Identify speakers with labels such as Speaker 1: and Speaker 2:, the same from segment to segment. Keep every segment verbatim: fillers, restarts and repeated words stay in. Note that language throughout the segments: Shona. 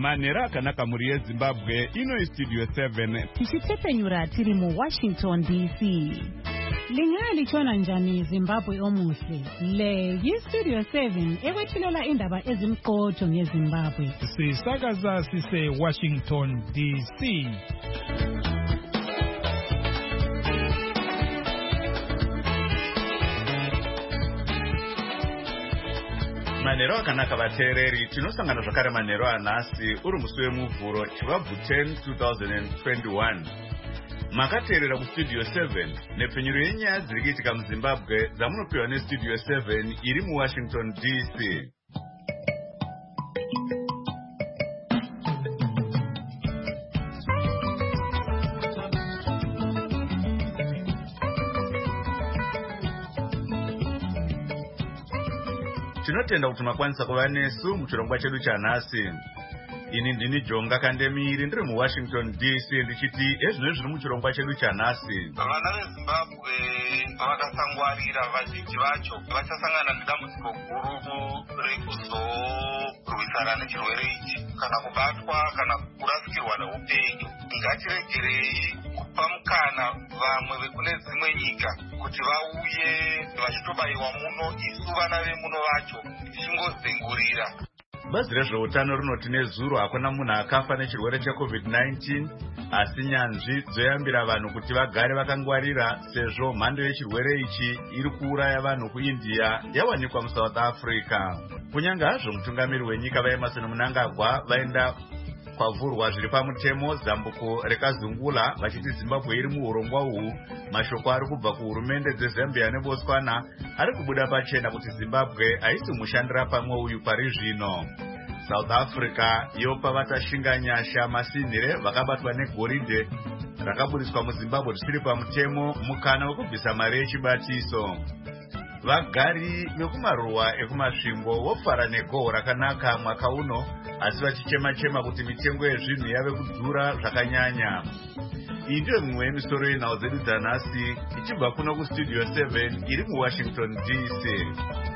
Speaker 1: Manhero akanaka muri yeZimbabwe, ino iStudio seven.
Speaker 2: Tichitepenyura tiri mu Washington D C.
Speaker 3: Lingali chona njani Zimbabwe omuhle. Le yiStudio seven ekwethulela indaba ezimqotho ngeZimbabwe.
Speaker 4: Sisakaza sise Washington D C.
Speaker 1: Manhero akanaka vateereri, tinosangana zvakare manhero anhasi uri musi wemuvhuro chivabvu ten twenty twenty-one. Makateerera kuStudio seven nepfenyuro yenyaya dziri kuitika muZimbabwe dzamunopiwa neStudio seven iri muWashington D C. Tinotenda kuti makwanisa kuva nesu muchirongwa chedu chanhasi. Ini ndini Jonga Kandemiri ndiri muWashington D C ndichiti ezvino zviri muchirongwa chedu chanhasi.
Speaker 5: Vana veZimbabwe vakasangwarira vazhinji vacho vachasangana nedambudziko guru rekuzorwisana nechirwere ichi kana kubatwa kana kurasikirwa neupenyu. Ngatiregerei kupa mukana vamwe vekune dzimwe nyika kuti vauye vachitobayiwa muno, isu vana vemuno vacho tichingozengurira.
Speaker 1: Bazi rezveutano rinoti nezuro hakuna munhu akafa nechirwere checovid nineteen, asi nyanzvi dzoyambira vanhu kuti vagare vakangwarira sezvo mhando yechirwere ichi iri kuuraya vanhu kuIndia yawanikwa muSouth Africa. Kunyange hazvo mutungamiri wenyika vaEmmerson Mnangagwa vaenda kwavhurwa zviri pamutemo zambuko rekazungula vachiti Zimbabwe iri muurongwa uhu, mashoko ari kubva kuhurumende dzeZambia neBotswana ari kubuda pachena kuti Zimbabwe haisi mushandira pamwe uyu pari zvino. South Africa yopa vatashinga nyasha masinhire vakabatwa negoridhe rakaburiswa muZimbabwe zvisiri pamutemo mukana wekubvisa mari yechibatiso. Vagari vekumaruwa ekumasvingo vofara negohwo rakanaka mwaka uno, asi vachichema-chema kuti mitengo yezvinhu yave kudhura zvakanyanya. Iyi ndiyo mimwe yemisoro yenhau dzedu dzanhasi ichibva kuno kuStudio seven iri muWashington D C.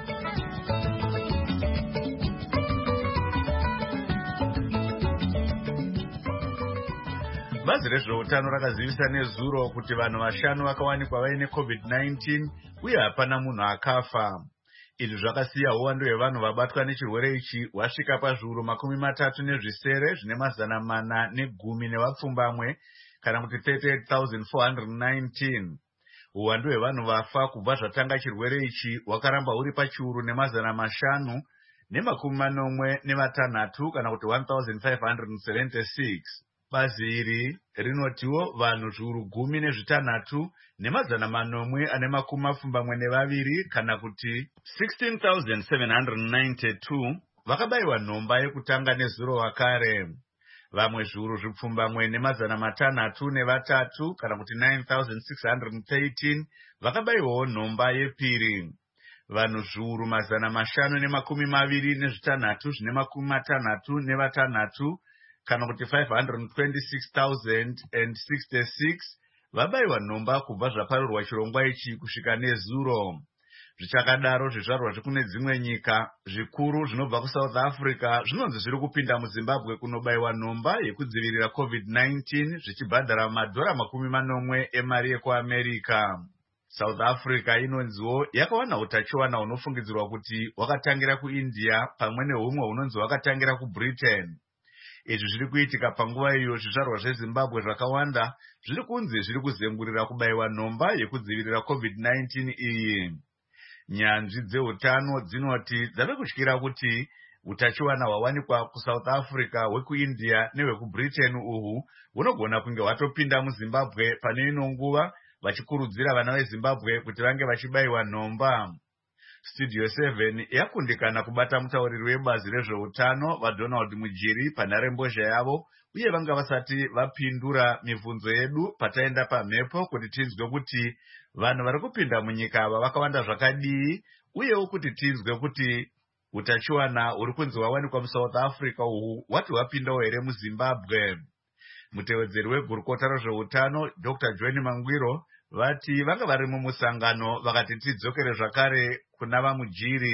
Speaker 1: Bazi rezveutano rakazivisa nezuro kuti vanhu vashanu vakawanikwa vaine covid nineteen uye hapana munhu akafa. Izvi zvakasiya uwandu hwevanhu vabatwa nechirwere ichi wasvika pazviuru makumi matatu nezvisere zvine mazana mana negumi nevapfumbamwe kana kuti thirty-eight thousand four hundred nineteen. Uwandu hwevanhu vafa kubva zvatanga chirwere ichi hwakaramba huri pachiuru nemazana mashanu nemakumi manomwe nevatanhatu kana kuti one thousand five hundred seventy-six. Bazi iri rinotiwo vanhu zviuru gumi nezvitanhatu nemazana manomwe ane makumi mapfumbamwe nevaviri kana kuti sixteen thousand seven hundred ninety-two vakabayiwa nhomba yekutanga nezuro wakare. Vamwe zviuru zvipfumbamwe nemazana matanhatu nevatatu kana kuti nine thousand six hundred thirteen vakabayiwawo nhomba yepiri. Vanhu zviuru mazana mashanu nemakumi maviri nezvitanhatu zvine makumi matanhatu nevatanhatu kana kuti five hundred twenty-six thousand sixty-six vabayiwa nhomba kubva zvaparurwa chirongwa ichi kusvika nezuro. Zvichakadaro zvizvarwa zvekune dzimwe nyika zvikuru zvinobva kuSouth Africa zvinonzi zviri kupinda muZimbabwe kunobayiwa nhomba yekudzivirira covid nineteen zvichibhadhara madhora makumi manomwe emari yekuAmerica. South Africa inonziwo yakawana utachiwana hunofungidzirwa kuti hwakatangira kuIndia pamwe nehumwe hunonzi hwakatangira kuBritain. Izvi zviri kuitika panguva iyo zvizvarwa zveZimbabwe zvakawanda zviri kunzi zviri kuzengurira kubayiwa nhomba yekudzivirira covid nineteen iyi. Nyanzvi dzeutano dzinoti dzave kutyira kuti utachiwana hwawanikwa kuSouth Africa hwekuIndia nehwekuBritain uhu hunogona kunge hwatopinda muZimbabwe pane ino nguva vachikurudzira vana veZimbabwe kuti vange vachibayiwa nhomba. Studio seven yakundikana kubata mutauriri webazi rezveutano vaDonald Mujiri panharembozha yavo uye vanga vasati vapindura mibvunzo yedu pataenda pamhepo kuti tinzwe kuti vanhu vari kupinda munyika ava vakawanda zvakadii uyewo kuti tinzwe kuti utachiwana huri kunzi hwawanikwa muSouth Africa uhu hwati hwapindawo here muZimbabwe. Mutevedzeri wegurukota rezveutano Doctor Joan Mangwiro vati vanga vari mumusangano vakati tidzokere zvakare kuna vaMujiri.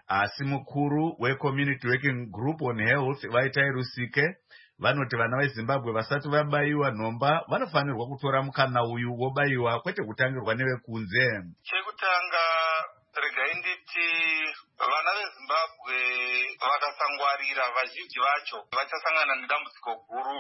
Speaker 1: asi mukuru weCommunity Working Group on Health Vaitai Rusike vanoti vana veZimbabwe vasati vabaiwa nhomba vanofanirwa kutora mukana uyu wobaiwa kwete kutangirwa nevekunze.
Speaker 5: Chekutanga regai nditi vana veZimbabwe vakasangwarira vazhinji vacho vachasangana nedambudziko guru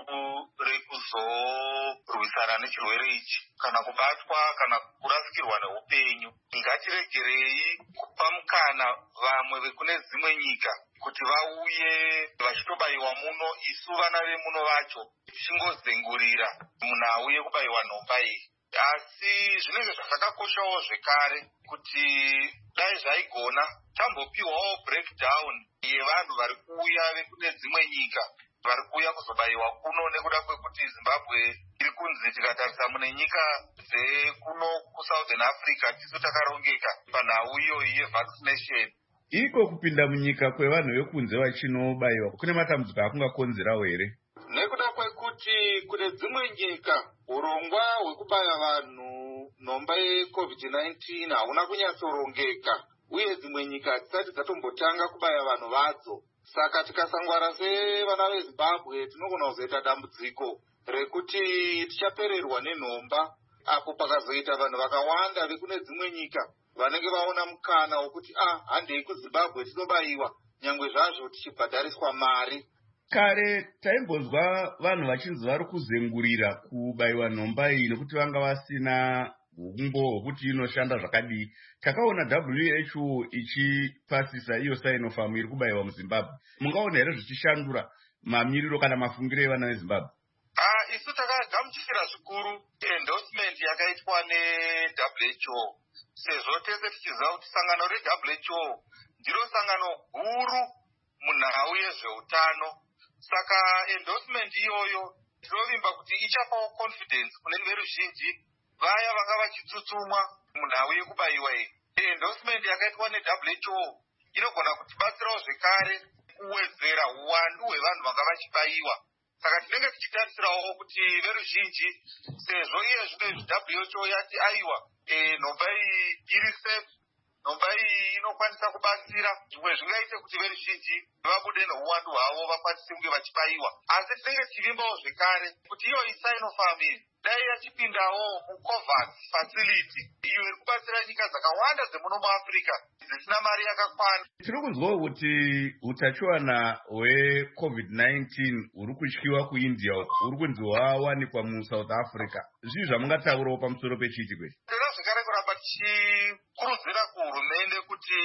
Speaker 5: rekuzorwisana nechirwere ichi kana kubatwa kana kurasikirwa neupenyu. Ngatiregerei kupa mukana vamwe vekune dzimwe nyika kuti vauye vachitobayiwa muno, isu vana vemuno vacho tichingozengurira munhu auye kubayiwa nhomba iyi. Asi zvinenge zvakakoshawo zvekare kuti dai zvaigona tambopiwawo breakdown yevanhu vari kuuya vekune dzimwe nyika vari kuuya kuzobayiwa kuno, nekuda kwekuti Zimbabwe iri kunzi tikatarisa mune nyika dzekuno kuSouthern Africa tisu takarongeka panhau iyoyi yevaccination.
Speaker 1: Iko kupinda munyika kwevanhu vekunze vachinobayiwa kune matambudziko akungakonzerawo here?
Speaker 5: Nekuda kwekuti kune dzimwe nyika urongwa hwekubaya vanhu nhomba yeCovid nineteen hauna kunyatsorongeka, uye dzimwe nyika dzisati dzatombotanga kubaya vanhu vadzo. Saka tikasangwara sevana veZimbabwe tinogona kuzoita dambudziko rekuti tichapererwa nenhomba, apo pakazoita vanhu vakawanda vekune dzimwe nyika vanenge vaona mukana wokuti ah handei kuZimbabwe tinobayiwa, nyangwe zvazvo tichibhadhariswa mari.
Speaker 1: Kare taimbonzwa vanhu vachinzi vari kuzengurira kubayiwa nhomba iyi nekuti vanga vasina umbo hwokuti inoshanda zvakadii. Takaona W H O ichipasisa iyo Sinopharm iri kubayiwa muZimbabwe. Mungaona here zvichishandura mamiriro kana mafungiro evana veZimbabwe?
Speaker 5: Ah, isu takagamuchira zvikuru endorsement yakaitwa neW H O, sezvo tese tichiziva kuti sangano reW H O ndiro sangano guru munhau yezveutano. Saka endorsement iyoyo tinovimba kuti ichapawo confidence kune veruzhinji vaya vanga vachitsutsumwa munhau yekubayiwa iyi. Endorsement yakaitwa neW H O inogona kutibatsirawo zvekare kuwedzera uwandu hwevanhu vanga vachibayiwa. Saka tinenge tichitarisirawo kuti veruzhinji, sezvo iye zvino W H O yati aiwa nhomba iyi iri safe, nhomba iyi inokwanisa kubatsira, zvimwe zvingaite kuti veruzhinji vabude neuwandu hwavo vakwanise kunge vachibayiwa. Asi tinenge tichivimbawo zvekare kuti iyo Sinopharm dai yachipindawo muCOVAX facility iyo iri kubatsira nyika dzakawanda dzemuno muAfrica dzisina mari yakakwana.
Speaker 1: Tiri kunzwawo kuti utachiwana hweCovid nineteen huri kutyiwa kuIndia huri kunzi hwawanikwa muSouth Africa. Zvii zvamungataurawo pamusoro pechiti kwete?
Speaker 5: Tinoda zvekare kuramba tichikurudzira kuhurumende kuti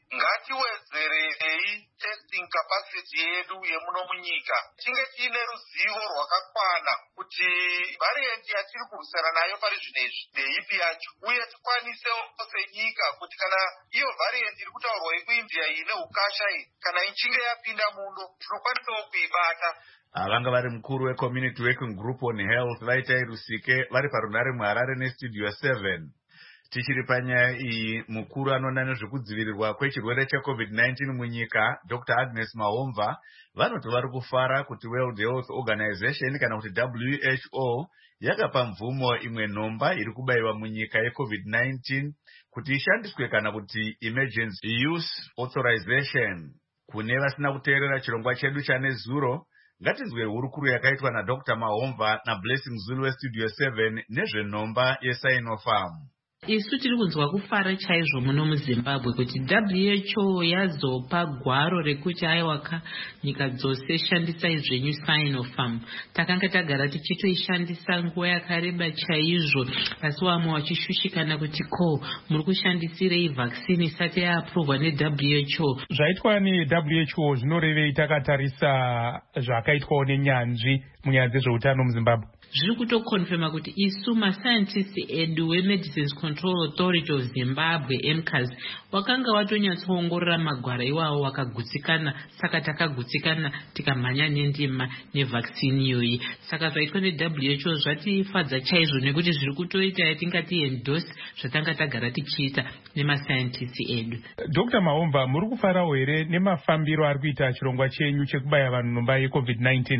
Speaker 5: ngatiwedzerei testing capacity yedu yemuno munyika, tinge tiine ruzivo rwakakwana kuti variant yatiri kurwisana nayo pari zvinezvi ndeipi yacho, uye tikwanisewo senyika kuti kana iyo variant iri kutaurwa yekuIndia iyi neukasha iyi kana ichinge yapinda muno tinokwanisawo kuibata.
Speaker 1: Vanga vari mukuru weCommunity Working Group on Health Vaitai Rusike vari parunare muHarare neStudio seven. Tichiri panyaya iyi, mukuru anoona nezvekudzivirirwa kwechirwere cheCovid nineteen munyika Doctor Agnes Mahomva vanoti vari kufara kuti World Health Organization kana kuti W H O yakapa mvumo imwe nhomba iri kubayiwa munyika yeCovid nineteen kuti ishandiswe kana kuti Emergency Use Authorization. Kune vasina kuteerera chirongwa chedu chanezuro, ngatinzwe hurukuru yakaitwa naDoctor Mahomva naBlessing Zulu weStudio seven nezvenhomba yeSinopharm.
Speaker 6: Isu tiri kunzwa kufara chaizvo muno muZimbabwe kuti W H O yazopa gwaro rekuti aiwaka nyika dzose shandisai zvenyu Sinopharm. Takanga tagara tichitoishandisa nguva yakareba chaizvo, asi vamwe vachishushikana kuti ko muri kushandisirei vaccine isati yaaprovwa neW H O.
Speaker 4: Zvaitwa neW H O zvinorevei takatarisa zvakaitwawo nenyanzvi munyaya dzezveutano muZimbabwe?
Speaker 6: Zviri kutokonfirma kuti isu mascientists edu weMedicines Control Authority of Zimbabwe M C A S wakanga watonyatsoongorora magwara iwawo wakagutsikana, saka takagutsikana tikamhanya nendima nevaccine iyoyi. Saka zvaitwa neW H O zvatifadza chaizvo nekuti zviri kutoita yatingati endorse zvatanga tagara tichiita nemascientists edu.
Speaker 4: Doctor Mahomva, muri kufarawo here nemafambiro ari kuita chirongwa chenyu chekubaya vanhu nhomba yeCovid nineteen?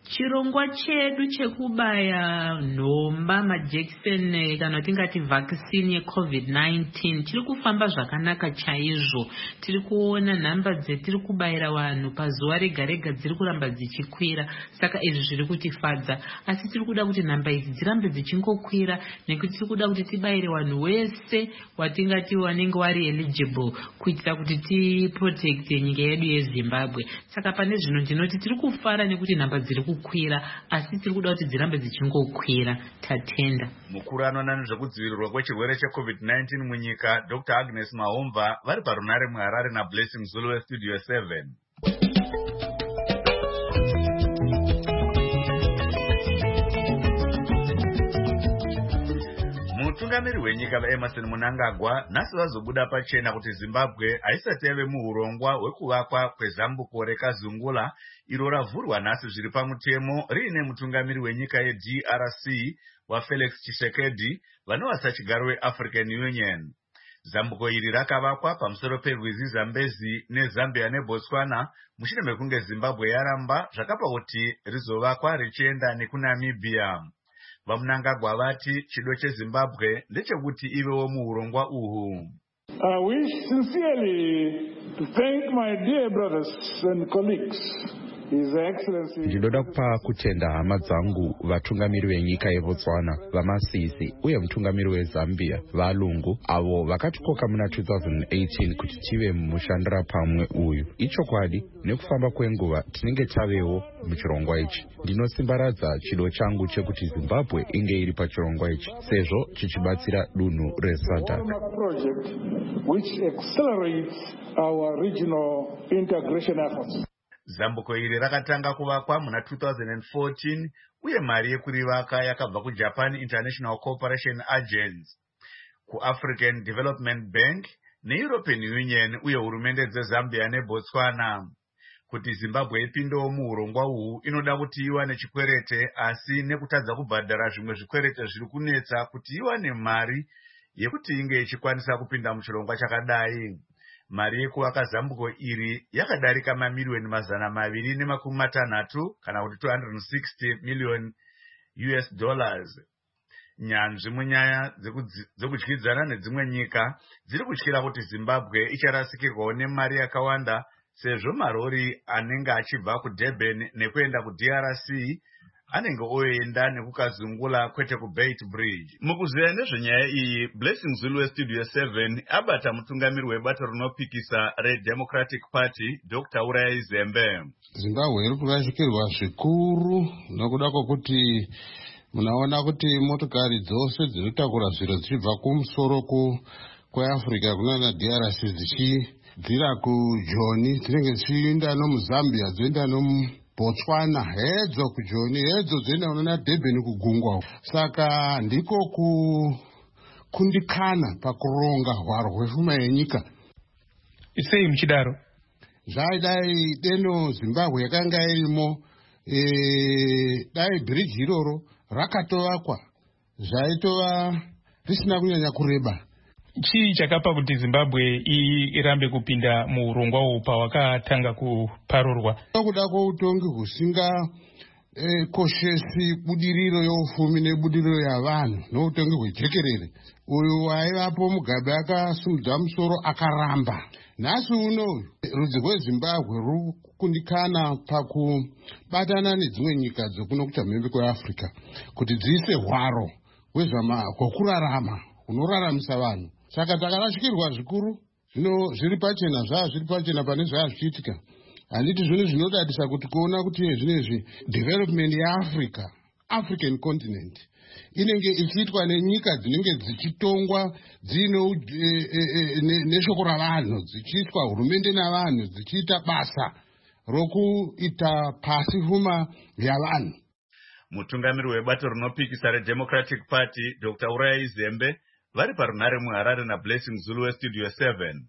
Speaker 6: chirongwa chedu chekubaya nhomba majekiseni kana tingati vaccine yecovid nineteen tiri kufamba zvakanaka chaizvo. Tiri kuona nhamba dzetiri kubayira vanhu pazuva rega rega dziri kuramba dzichikwira, saka izvi zviri kutifadza. Asi tiri kuda kuti nhamba idzi dzirambe dzichingokwira nekuti tiri kuda kuti tibayire vanhu wese watingati wanenge wari eligible kuitira kuti tiprotecte nyika yedu yeZimbabwe. Saka pane zvino ndinoti tiri kufara nekuti nhamba dziri kukwira, asi tiri kuda kuti dzirambe dzichingokwira. Tatenda.
Speaker 1: Mukuru anoona nezvekudzivirirwa kwechirwere checovid nineteen munyika Doctor Agnes Mahomva vari parunare muHarare naBlessing Zulu weStudio seven. Mutungamiri wenyika vaEmerson Mnangagwa nhasi vazobuda pachena kuti Zimbabwe haisati yave muurongwa hwekuvakwa kwezambuko reKazungula iro ravhurwa nhasi zviri pamutemo riine mutungamiri wenyika yeD R C waFelix Tshisekedi vanova sachigaro weAfrican Union. Zambuko iri rakavakwa pamusoro perwizi Zambezi neZambia neBotswana mushure mekunge Zimbabwe yaramba zvakapa kuti rizovakwa richienda nekuNamibia. Vamunangagwa vati chido cheZimbabwe ndechekuti ivewo muurongwa uhu.
Speaker 7: I wish sincerely to thank my dear brothers and colleagues.
Speaker 8: Ndinoda kupa kutenda hama dzangu vatungamiri venyika yeBotswana, vaMasisi uye mutungamiri weZambia, valungu avo vakatikoka muna two thousand eighteen kuti tive mushandira pamwe uyu. Ichokwadi nekufamba kwenguva tinenge tavewo muchirongwa ichi. Ndinosimbaradza chido changu chekuti Zimbabwe inge iri pachirongwa ichi sezvo chichibatsira dunhu reSADC.
Speaker 7: Which accelerates our regional integration efforts.
Speaker 1: Zambuko iri rakatanga kuvakwa muna two thousand fourteen uye mari yekurivaka yakabva kuJapan International Cooperation Agency, kuAfrican Development Bank neEuropean Union uye hurumende dzeZambia neBotswana. Kuti Zimbabwe ipindewo muurongwa uhu inoda kuti iwane chikwerete, asi nekutadza kubhadhara zvimwe zvikwerete zviri kunetsa kuti iwane mari yekuti inge ichikwanisa kupinda muchirongwa chakadai. Mari yekuvaka zambuko iri yakadarika mamiliyoni mazana maviri nemakumi matanhatu kana kuti two hundred sixty million U S dollars. Nyanzvi munyaya dzekudyidzana nedzimwe nyika dziri kutyira kuti Zimbabwe icharasikirwawo nemari yakawanda sezvo marori anenge achibva kuDurban nekuenda kuD R C anenge oenda nekukazungula kwete kuBait Bridge. Mukuziya nezvenyaya iyi, Blessing Zulu weStudio seven abata mutungamiri webato rinopikisa reDemocratic Party Doctor Uraya Zembe.
Speaker 9: Zimbabwe iri kurashikirwa zvikuru nokuda kwokuti munaona kuti motokari dzose dzinotakura zviro dzichibva kumusoro kweAfrica kunana D R C dzichibvira kuJoni dzinenge dzichienda nomuZambia dzoenda nomu Botswana hedzo kuJoni hedzo dzoenda unona Durban kugungwa. Saka ndiko kukundikana pakuronga hwaro hwepfuma yenyika.
Speaker 4: Isei muchidaro
Speaker 9: zvaidai deno Zimbabwe yakanga irimo e, dai bridge iroro rakatovakwa zvaitova risina kunyanya kureba.
Speaker 4: Chii chakapa kuti Zimbabwe irambe kupinda muurongwa uhu pawakatanga kuparurwa?
Speaker 9: Nokuda kwoutongi husinga e, koshesi budiriro yeufumi nebudiriro yavanhu noutongi hwejekerere. Uyu waivapo Mugabe akasimudza musoro akaramba. Nhasi uno rudzi rweZimbabwe ruri kukundikana pakubatana nedzimwe nyika dzokuno kuchamhembe kweAfrica kuti dziise hwaro hwekurarama hunoraramisa vanhu. Saka takarashikirwa zvikuru, zvino zviri pachena zvaa zviri pachena pane zvaa zvichiitika. Handiti zvino zvinodadisa kuti kuona kuti zvinezvi development yaAfrica, African continent, inenge ichiitwa nenyika dzinenge dzichitongwa dzino e, e, e, neshoko ravanhu, dzichiitwa hurumende navanhu, dzichiita basa rokuita pasi pfuma yavanhu.
Speaker 1: Mutungamiri webato rinopikisa reDemocratic Party Doctor Uraya Zembe vari parunare muHarare naBlessing Zulu weStudio seven.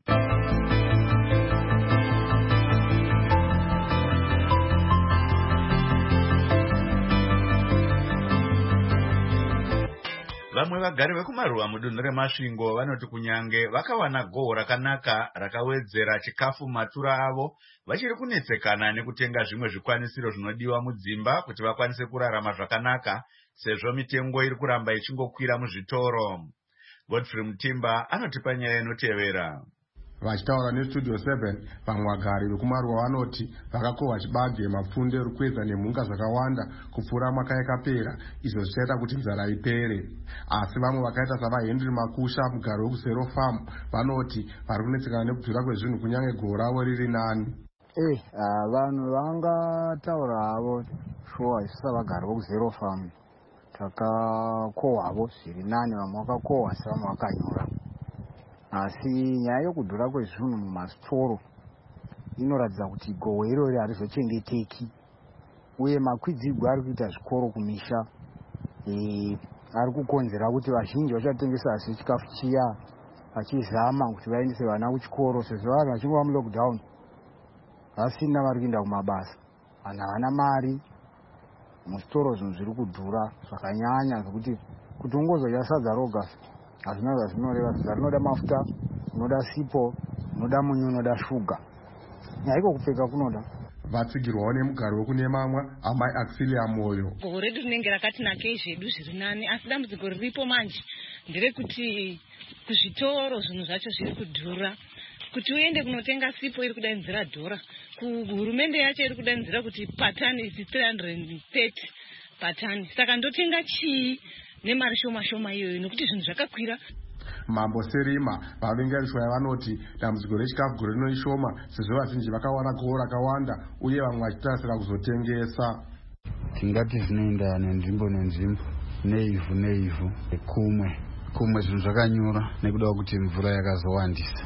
Speaker 1: Vamwe vagari vekumaruwa mudunhu reMasvingo vanoti kunyange vakawana gohwo rakanaka rakawedzera chikafu matura avo, vachiri kunetsekana nekutenga zvimwe zvikwanisiro zvinodiwa mudzimba kuti vakwanise kurarama zvakanaka, sezvo mitengo iri kuramba ichingokwira muzvitoro. Godfrey Mutimba anotipa nyaya inotevera.
Speaker 10: Vachitaura nestudio seven, vamwe vagari vekumaruwa vanoti vakakohwa chibage, mapfunde, rukweza nemhunga zvakawanda kupfuura mwaka yakapera, izvo zvichaita kuti nzara ipere. Asi vamwe vakaita savaHenry Makusha, mugari wekusero farm, vanoti vari kunetsekana nekudhura kwezvinhu kunyange gohwo ravo riri nani.
Speaker 11: Eh, vanhu vangataura havo shuwa isu savagari vekusero farm takakohwavo zviri nani, vamwe vakakohwa asi vamwe vakanyura. Asi nyaya yokudhura kwezvinhu mumasitoro inoratidza kuti gohwo irori harizochengeteki, uye makwidzirwo ari kuita zvikoro kumisha e, ari kukonzera kuti vazhinji vachatengesa asi chikafu chiya vachizama kuti vaendese vana kuchikoro, sezvo vanhu vachingova mulockdown vasina vari kuenda kumabasa, vanhu havana mari, musitoro zvinhu zviri kudhura zvakanyanya zvokuti kuti ungozodya sadza roga hazvina zvazvinoreva. Sadza rinoda mafuta, unoda sipo, unoda munyu, unoda shuga, nyaiko kupfeka kunoda.
Speaker 10: Vatsigirwawo nemugari wekunemamwa amai Axilia Moyo.
Speaker 12: Gohwo redu rinenge rakatinakei zvedu zviri nani, asi dambudziko riripo manje nderekuti kuzvitoro zvinhu zvacho zviri kudhura. Kuti uende kunotenga sipo iri kudaidzira dhora, kuhurumende yacho iri kudaidzira kuti patani is three hundred thirty patani. Saka ndotenga chii nemari shoma shoma iyoyo nekuti zvinhu zvakakwira.
Speaker 10: Mambo Serima vavengerishwa vanoti dambudziko rechikafu gore rino ishoma, sezvo vazhinji vakawana gohwo rakawanda uye vamwe vachitarasira kuzotengesa.
Speaker 13: Tingati zvinoenda nenzvimbo nenzvimbo, neivhu neivhu, kumwe kumwe zvinhu zvakanyura nekuda kuti mvura yakazowandisa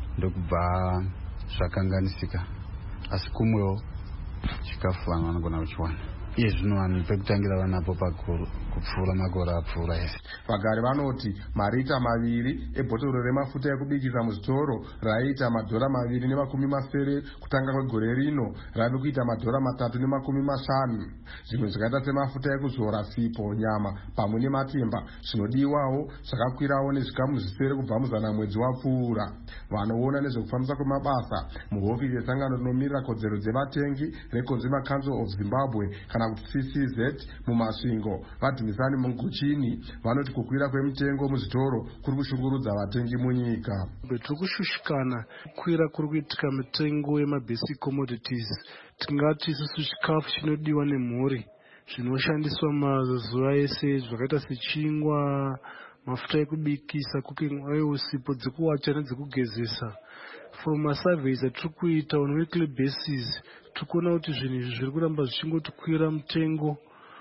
Speaker 13: ndokubva zvakanganisika, asi kumwewo chikafu vanhu vanogona kuchiwana. Iye zvino vanhu pekutangira vanapo pakuru kupfuura makore apfuura ese.
Speaker 10: Vagari vanoti marita maviri ebhotoro remafuta ekubikisa muzvitoro raiita madhora maviri nemakumi masere kutanga kwegore rino rave kuita madhora matatu nemakumi mashanu. Zvimwe zvakaita semafuta ekuzora sipo, nyama pamwe nematemba zvinodiwawo zvakakwirawo nezvikamu zvisere kubva muzana mwedzi wapfuura. Vanoona nezvekufambisa kwemabasa muhofisi yesangano rinomirira kodzero dzevatengi reConsumer Council of Zimbabwe kana kuti C C Z muMasvingo, Vadhumisani Munguchini, vanoti kukwira kwemitengo muzvitoro kuri kushungurudza vatengi munyika.
Speaker 14: Tiri kushushikana kukwira kuri kuitika mitengo yemabasic commodities. Tingati isusu chikafu chinodiwa nemhuri zvinoshandiswa mazuva ese zvakaita sechingwa, mafuta ekubikisa, cooking oil, sipo dzekuwacha nedzekugezesa. From a surveys atiri kuita on weekly basis, tikuona kuti zvinhu izvi zviri kuramba zvichingotikwira mutengo,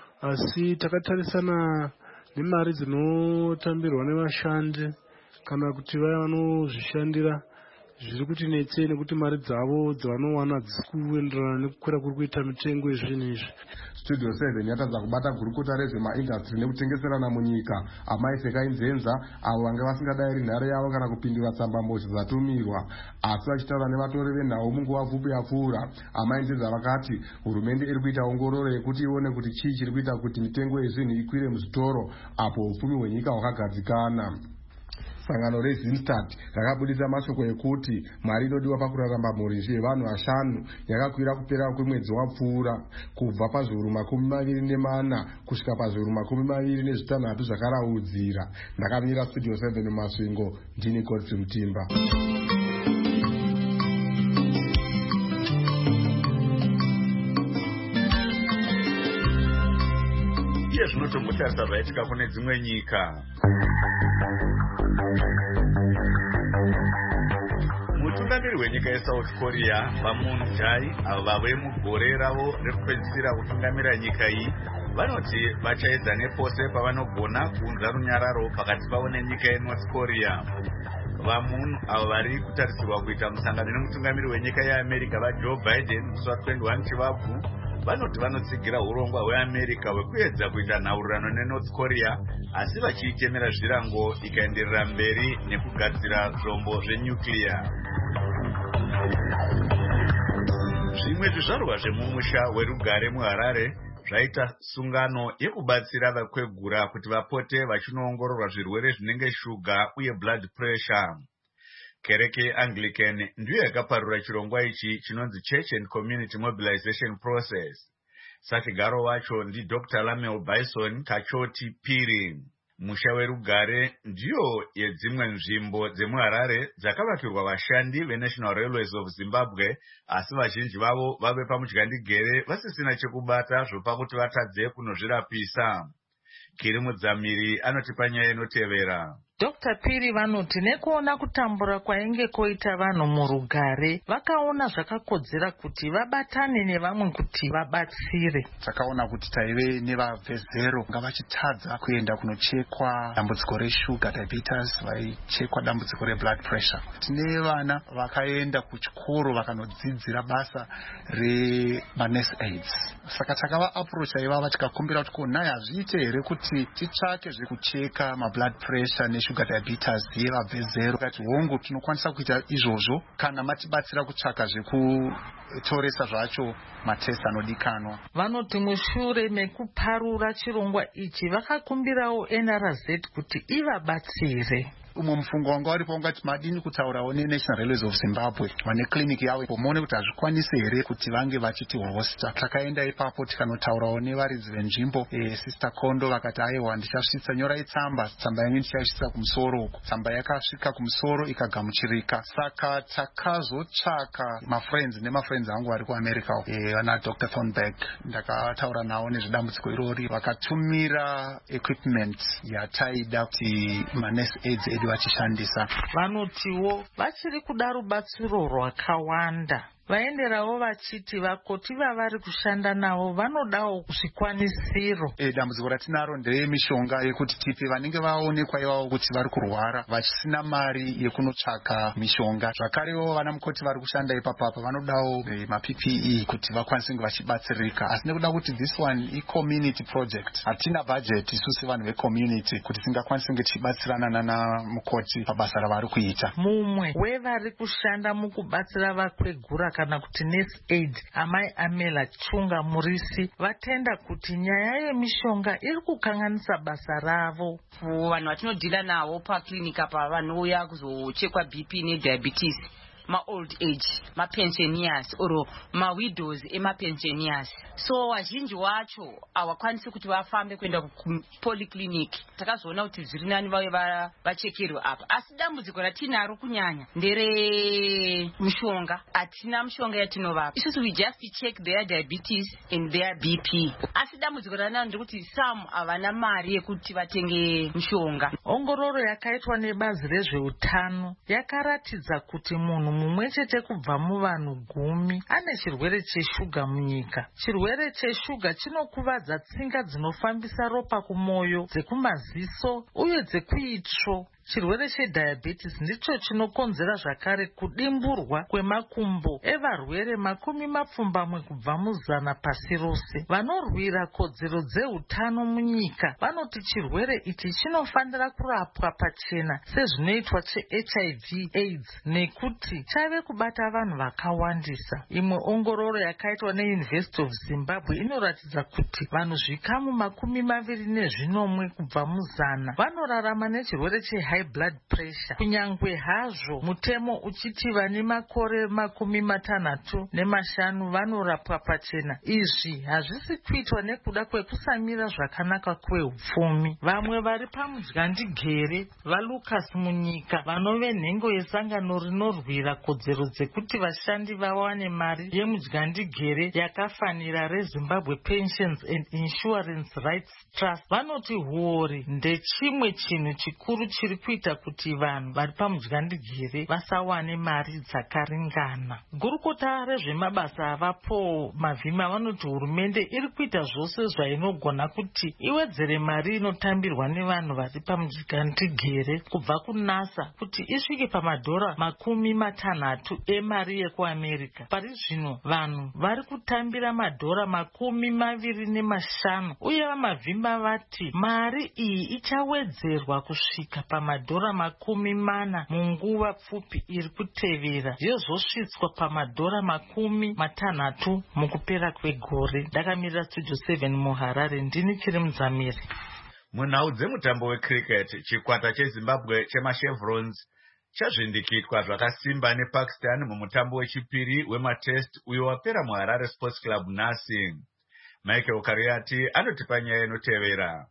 Speaker 14: asi takatarisana nemari dzinotambirwa nevashandi kana kuti vaya vanozvishandira zviri kuti netsei nekuti mari dzavo dzavanowana dzisi kuenderana nekukwira kuri kuita mitengo yezvinhu izvi.
Speaker 10: Studio seven yatadza kubata gurukota rezvemaindastry nekutengeserana munyika amai Sekai Nzenza, avo vanga vasingadayiri nhare yavo kana kupindura tsambambozi dzatumirwa, asi vachitaura nevatori venhau munguva pfupi yapfuura. Amai Nzenza vakati hurumende iri kuita ongororo yekuti ione kuti chii chiri kuita kuti mitengo yezvinhu ikwire muzvitoro apo upfumi hwenyika hwakagadzikana. Sangano reZimstart rakabudisa mashoko ekuti mari inodiwa pakurarama mhuri yevanhu vashanu yakakwira kupera kwemwedzi wapfuura kubva pazviuru makumi maviri nemana kusvika pazviuru makumi maviri nezvitanhatu zvakaraudzira. Ndakamira Studio seven muMasvingo, ndini Godfrey Mutimba.
Speaker 1: Iye zvinotombotarisa zvaitika kune dzimwe nyika. Mutungamiri wenyika yeSouth Korea vaMoon Jae, avo vave mugore ravo rekupedzisira kutungamira nyika iyi, vanoti vachaedza nepose pavanogona kuunza runyararo pakati pavo nenyika yeNorth Korea. VaMoon, avo vari kutarisirwa kuita musangano nemutungamiri wenyika yeAmerica vaJoe Biden musi wa21 Chivabvu, vanoti vanotsigira urongwa hweAmerica hwekuedza kuita nhaurirano neNorth Korea, asi vachiitemera zvirango ikaenderera mberi nekugadzira zvombo zvenyuclear. Zvimwe zvizvarwa zvemumusha werugare muHarare zvaita sungano yekubatsira vakwegura kuti vapote vachinoongororwa zvirwere zvinenge shuga uye blood pressure. Kereke yeAnglican ndiyo yakaparura chirongwa ichi chinonzi Church and Community Mobilization Process. Sachigaro wacho ndi Doctor Lamel Bison Kachoti Piri. Musha werugare ndiyo yedzimwe nzvimbo dzemuHarare dzakavakirwa vashandi veNational Railways of Zimbabwe, asi vazhinji vavo vave pamudyandigere vasisina chekubata zvopa kuti vatadze kunozvirapisa. Kiri Mudzamiri anotipa nyaya inotevera.
Speaker 15: Doctor Piri vanoti nekuona kutambura kwainge koita vanhu murugare vakaona zvakakodzera kuti vabatane nevamwe kuti vabatsire.
Speaker 16: Takaona kuti taive nevabvezero ngavachitadza kuenda kunochekwa dambudziko reshuga diabetes, vaichekwa dambudziko reblood pressure. Tine vana vakaenda kuchikoro vakanodzidzira basa remanurse aids. Saka takava approach ivava tikakumbira kuti konai hazviite here kuti titsvake zvekucheka mablood pressure ne sugar diabetes yevabvezero, kati hongu tinokwanisa kuita izvozvo kana matibatsira kutsvaka zvekutoresa zvacho matest anodikanwa.
Speaker 15: Vanoti mushure mekuparura chirongwa ichi vakakumbirawo N R Z kuti ivabatsire.
Speaker 16: Umwe mufungo wanga waripo ungati madini kutaurawo neNational Railways of Zimbabwe vane clinic yavo pomone kuti hazvikwanisi here kuti vange vachiti hosta. Takaenda ipapo tikanotaurawo nevaridzi venzvimbo, e, Sister Kondo vakati aiwa ndichasvitsa nyorai tsamba, tsamba yangu ndichaisvitsa kumusoro uko. Tsamba yakasvika kumusoro ikagamuchirika. Saka takazotsvaka mafriends nemafriends angu vari kuAmerica, e, vana Doctor Thornberg, ndakataura nawo nezvedambudziko irori, vakatumira equipment yataida kuti manurse aids edu vachishandisa.
Speaker 15: Vanotiwo vachiri kuda rubatsiro rwakawanda. Vaenderawo vachiti vakoti vavari kushanda navo vanodawo zvikwanisiro.
Speaker 16: E, dambudziko ratinaro nderemishonga yekuti tipe vanenge vaonekwa ivavo kuti vari kurwara vachisina mari yekunotsvaka mishonga. Zvakarewo vana mukoti vari kushanda ipapapa vanodawo e, maP P E kuti vakwanise kunge vachibatsirika. Asi nekuda kuti this one i-community project, hatina budget isusi vanhu vecommunity kuti singakwanise kunge tichibatsirana nana mukoti pabasa ravari kuita.
Speaker 15: Mumwe wevari kushanda mukubatsira vakwegura kana kuti nurse aid, amai Amela Chunga Murisi, vatenda kuti nyaya yemishonga iri kukanganisa basa ravo.
Speaker 17: Vanhu vatinodhila navo paklinika pa vanouya kuzochekwa B P nediabetes, ma-old age, ma-pensioners or ma-widows ema-pensioners. So vazhinji wacho hawakwanisi kuti vafambe kuenda kupolyclinic. Takazoona kuti zviri nani vave vachekerwe apa. Asi dambudziko ratinaro kunyanya ndere mishonga. Hatina mishonga yatinovapa. Isusu we just check their diabetes and their B P. Asi dambudziko ranaro ndekuti some havana mari yekuti vatenge mishonga.
Speaker 15: Ongororo yakaitwa nebazi rezveutano yakaratidza kuti munhu mumwe chete kubva muvanhu gumi ane chirwere cheshuga munyika. Chirwere cheshuga chinokuvadza tsinga dzinofambisa ropa kumoyo, dzekumaziso uye dzekuitsvo. Chirwere chediabetes ndicho chinokonzera zvakare kudimburwa kwemakumbo evarwere makumi mapfumbamwe kubva muzana pasi rose. Vanorwira kodzero dzeutano munyika vanoti chirwere ichi chinofanira kurapwa pachena sezvinoitwa cheH I V AIDS nekuti chave kubata vanhu vakawandisa. Imwe ongororo yakaitwa neUniversity of Zimbabwe inoratidza kuti vanhu zvikamu makumi maviri nezvinomwe kubva muzana vanorarama nechirwere che high blood pressure. Kunyangwe hazvo mutemo uchiti vane makore makumi matanhatu nemashanu vanorapwa pachena, izvi hazvisi kuitwa nekuda kwekusamira zvakanaka kwehupfumi. Vamwe vari pamudyandigere vaLucas munyika vanove nhengo yesangano rinorwira kodzero dzekuti vashandi vawane mari yemudyandigere yakafanira reZimbabwe Pensions and Insurance Rights Trust vanoti huori ndechimwe chinhu chikuru chiri kuita kuti vanhu vari pamudyandigere vasawane mari dzakaringana. Gurukota rezvemabasa avapo Mavhima vanoti hurumende iri kuita zvose zvainogona kuti iwedzere mari inotambirwa nevanhu vari pamudyandigere kubva kunasa kuti isvike pamadhora makumi matanhatu emari yekuAmerica. Pari zvino vanhu vari kutambira madhora makumi maviri nemashanu uye vaMavhima vati mari iyi ichawedzerwa kusvika pama pamadhora makumi mana munguva pfupi iri kutevera yozosvitswa pamadhora makumi matanhatu mukupera kwegore. Ndakamirira studio seven muharare, ndini Chiri Mudzamiri.
Speaker 1: Munhau dzemutambo wecricket, chikwata chezimbabwe chemashevrons chazvindikitwa zvakasimba nepakistan mumutambo wechipiri wematest uyo wapera muharare sports club nhasi. Michael Kariati anotipa nyaya inotevera.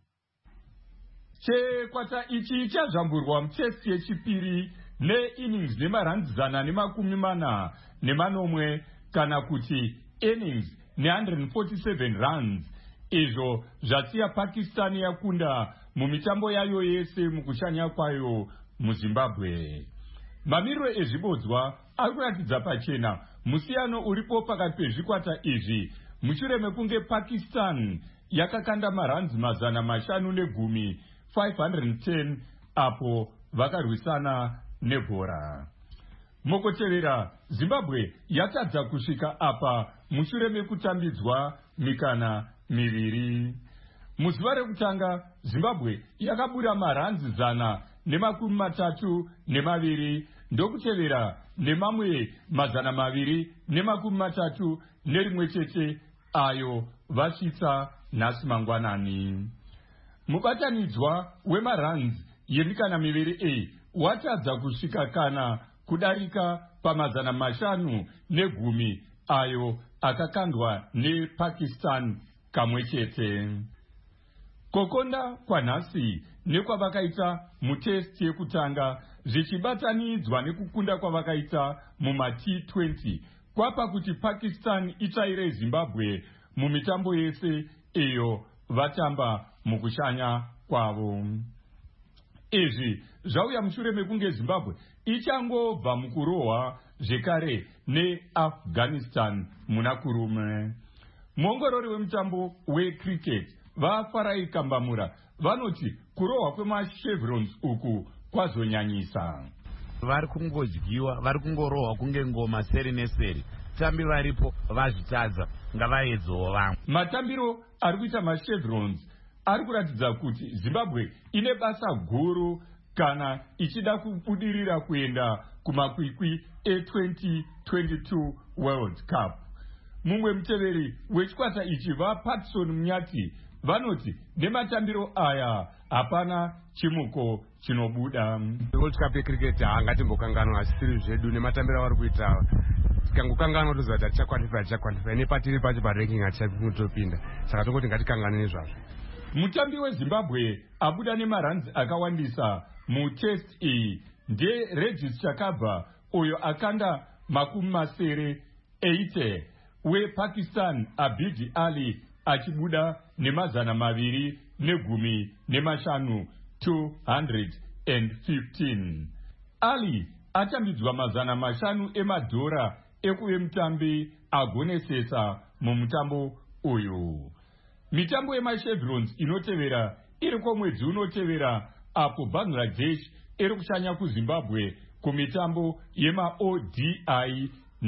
Speaker 18: Chikwata ichi chazvamburwa mutest yechipiri neinnings nemaranzi zana nemakumi mana nemanomwe kana kuti innings ne one hundred forty-seven runs, izvo zvasiya Pakistan yakunda mumitambo yayo yese mukushanya kwayo muZimbabwe. Mamiriro ezvibodzwa ari kuratidza pachena musiyano uripo pakati pezvikwata izvi mushure mekunge Pakistan yakakanda maranzi mazana mashanu negumi five hundred ten apo vakarwisana nebhora. Mukotevera, Zimbabwe yatadza kusvika apa mushure mekutambidzwa mikana miviri. Muzuva rekutanga Zimbabwe yakabuda maranzi zana nemakumi matatu nemaviri ndokutevera nemamwe mazana maviri nemakumi matatu nerimwe chete ayo vasvitsa nhasi mangwanani. Mubatanidzwa wemaranzi yemikana miviri a watadza kusvika kana kudarika pamazana mashanu negumi ayo akakandwa nePakistan kamwe chete. Kokonda kwanhasi nekwavakaita mutest yekutanga zvichibatanidzwa nekukunda kwavakaita muma T twenty kwapa kuti Pakistan itsvaire Zimbabwe mumitambo yese iyo vatamba mukushanya kwavo. Izvi zvauya mushure mekunge Zimbabwe ichangobva mukurohwa zvekare neAfghanistan muna kurume. Muongorori wemutambo wecricket vaFarai Kambamura vanoti kurohwa kwemashevrons uku kwazonyanyisa.
Speaker 19: Vari kungodyiwa, vari kungorohwa kunge ngoma seri neseri. Tambi varipo vazvitadza, ngavaedzowo vamwe.
Speaker 18: Matambiro ari kuita mashevrons ari kuratidza kuti Zimbabwe ine basa guru kana ichida kubudirira kuenda kumakwikwi e-twenty twenty-two World Cup. Mumwe muteveri wechikwata ichi vaPatson Munyati vanoti nematambiro aya hapana chimuko chinobuda.
Speaker 10: World Cup yecricket haangatimbokanganwa asiri zvedu nematambiro avari kuita. Tikangokanganwa toziva kuti tichakwanifa tichakwanifa nepatiri pacho paranking hatichakutopinda. Saka tongoti ngatikanganwe nezvazvo.
Speaker 18: Mutambi weZimbabwe abuda nemaranzi akawandisa mutest iyi ndeRegis Chakabva uyo akanda makumi masere eighty wePakistan Abidi Ali achibuda nemazana maviri negumi nemashanu two hundred fifteen. Ali atambidzwa mazana mashanu emadhora ekuve mutambi agonesesa mumutambo uyu. Mitambo yemashevrons inotevera iri kwomwedzi unotevera apo Bangladesh iri kushanya kuZimbabwe kumitambo yema-O D I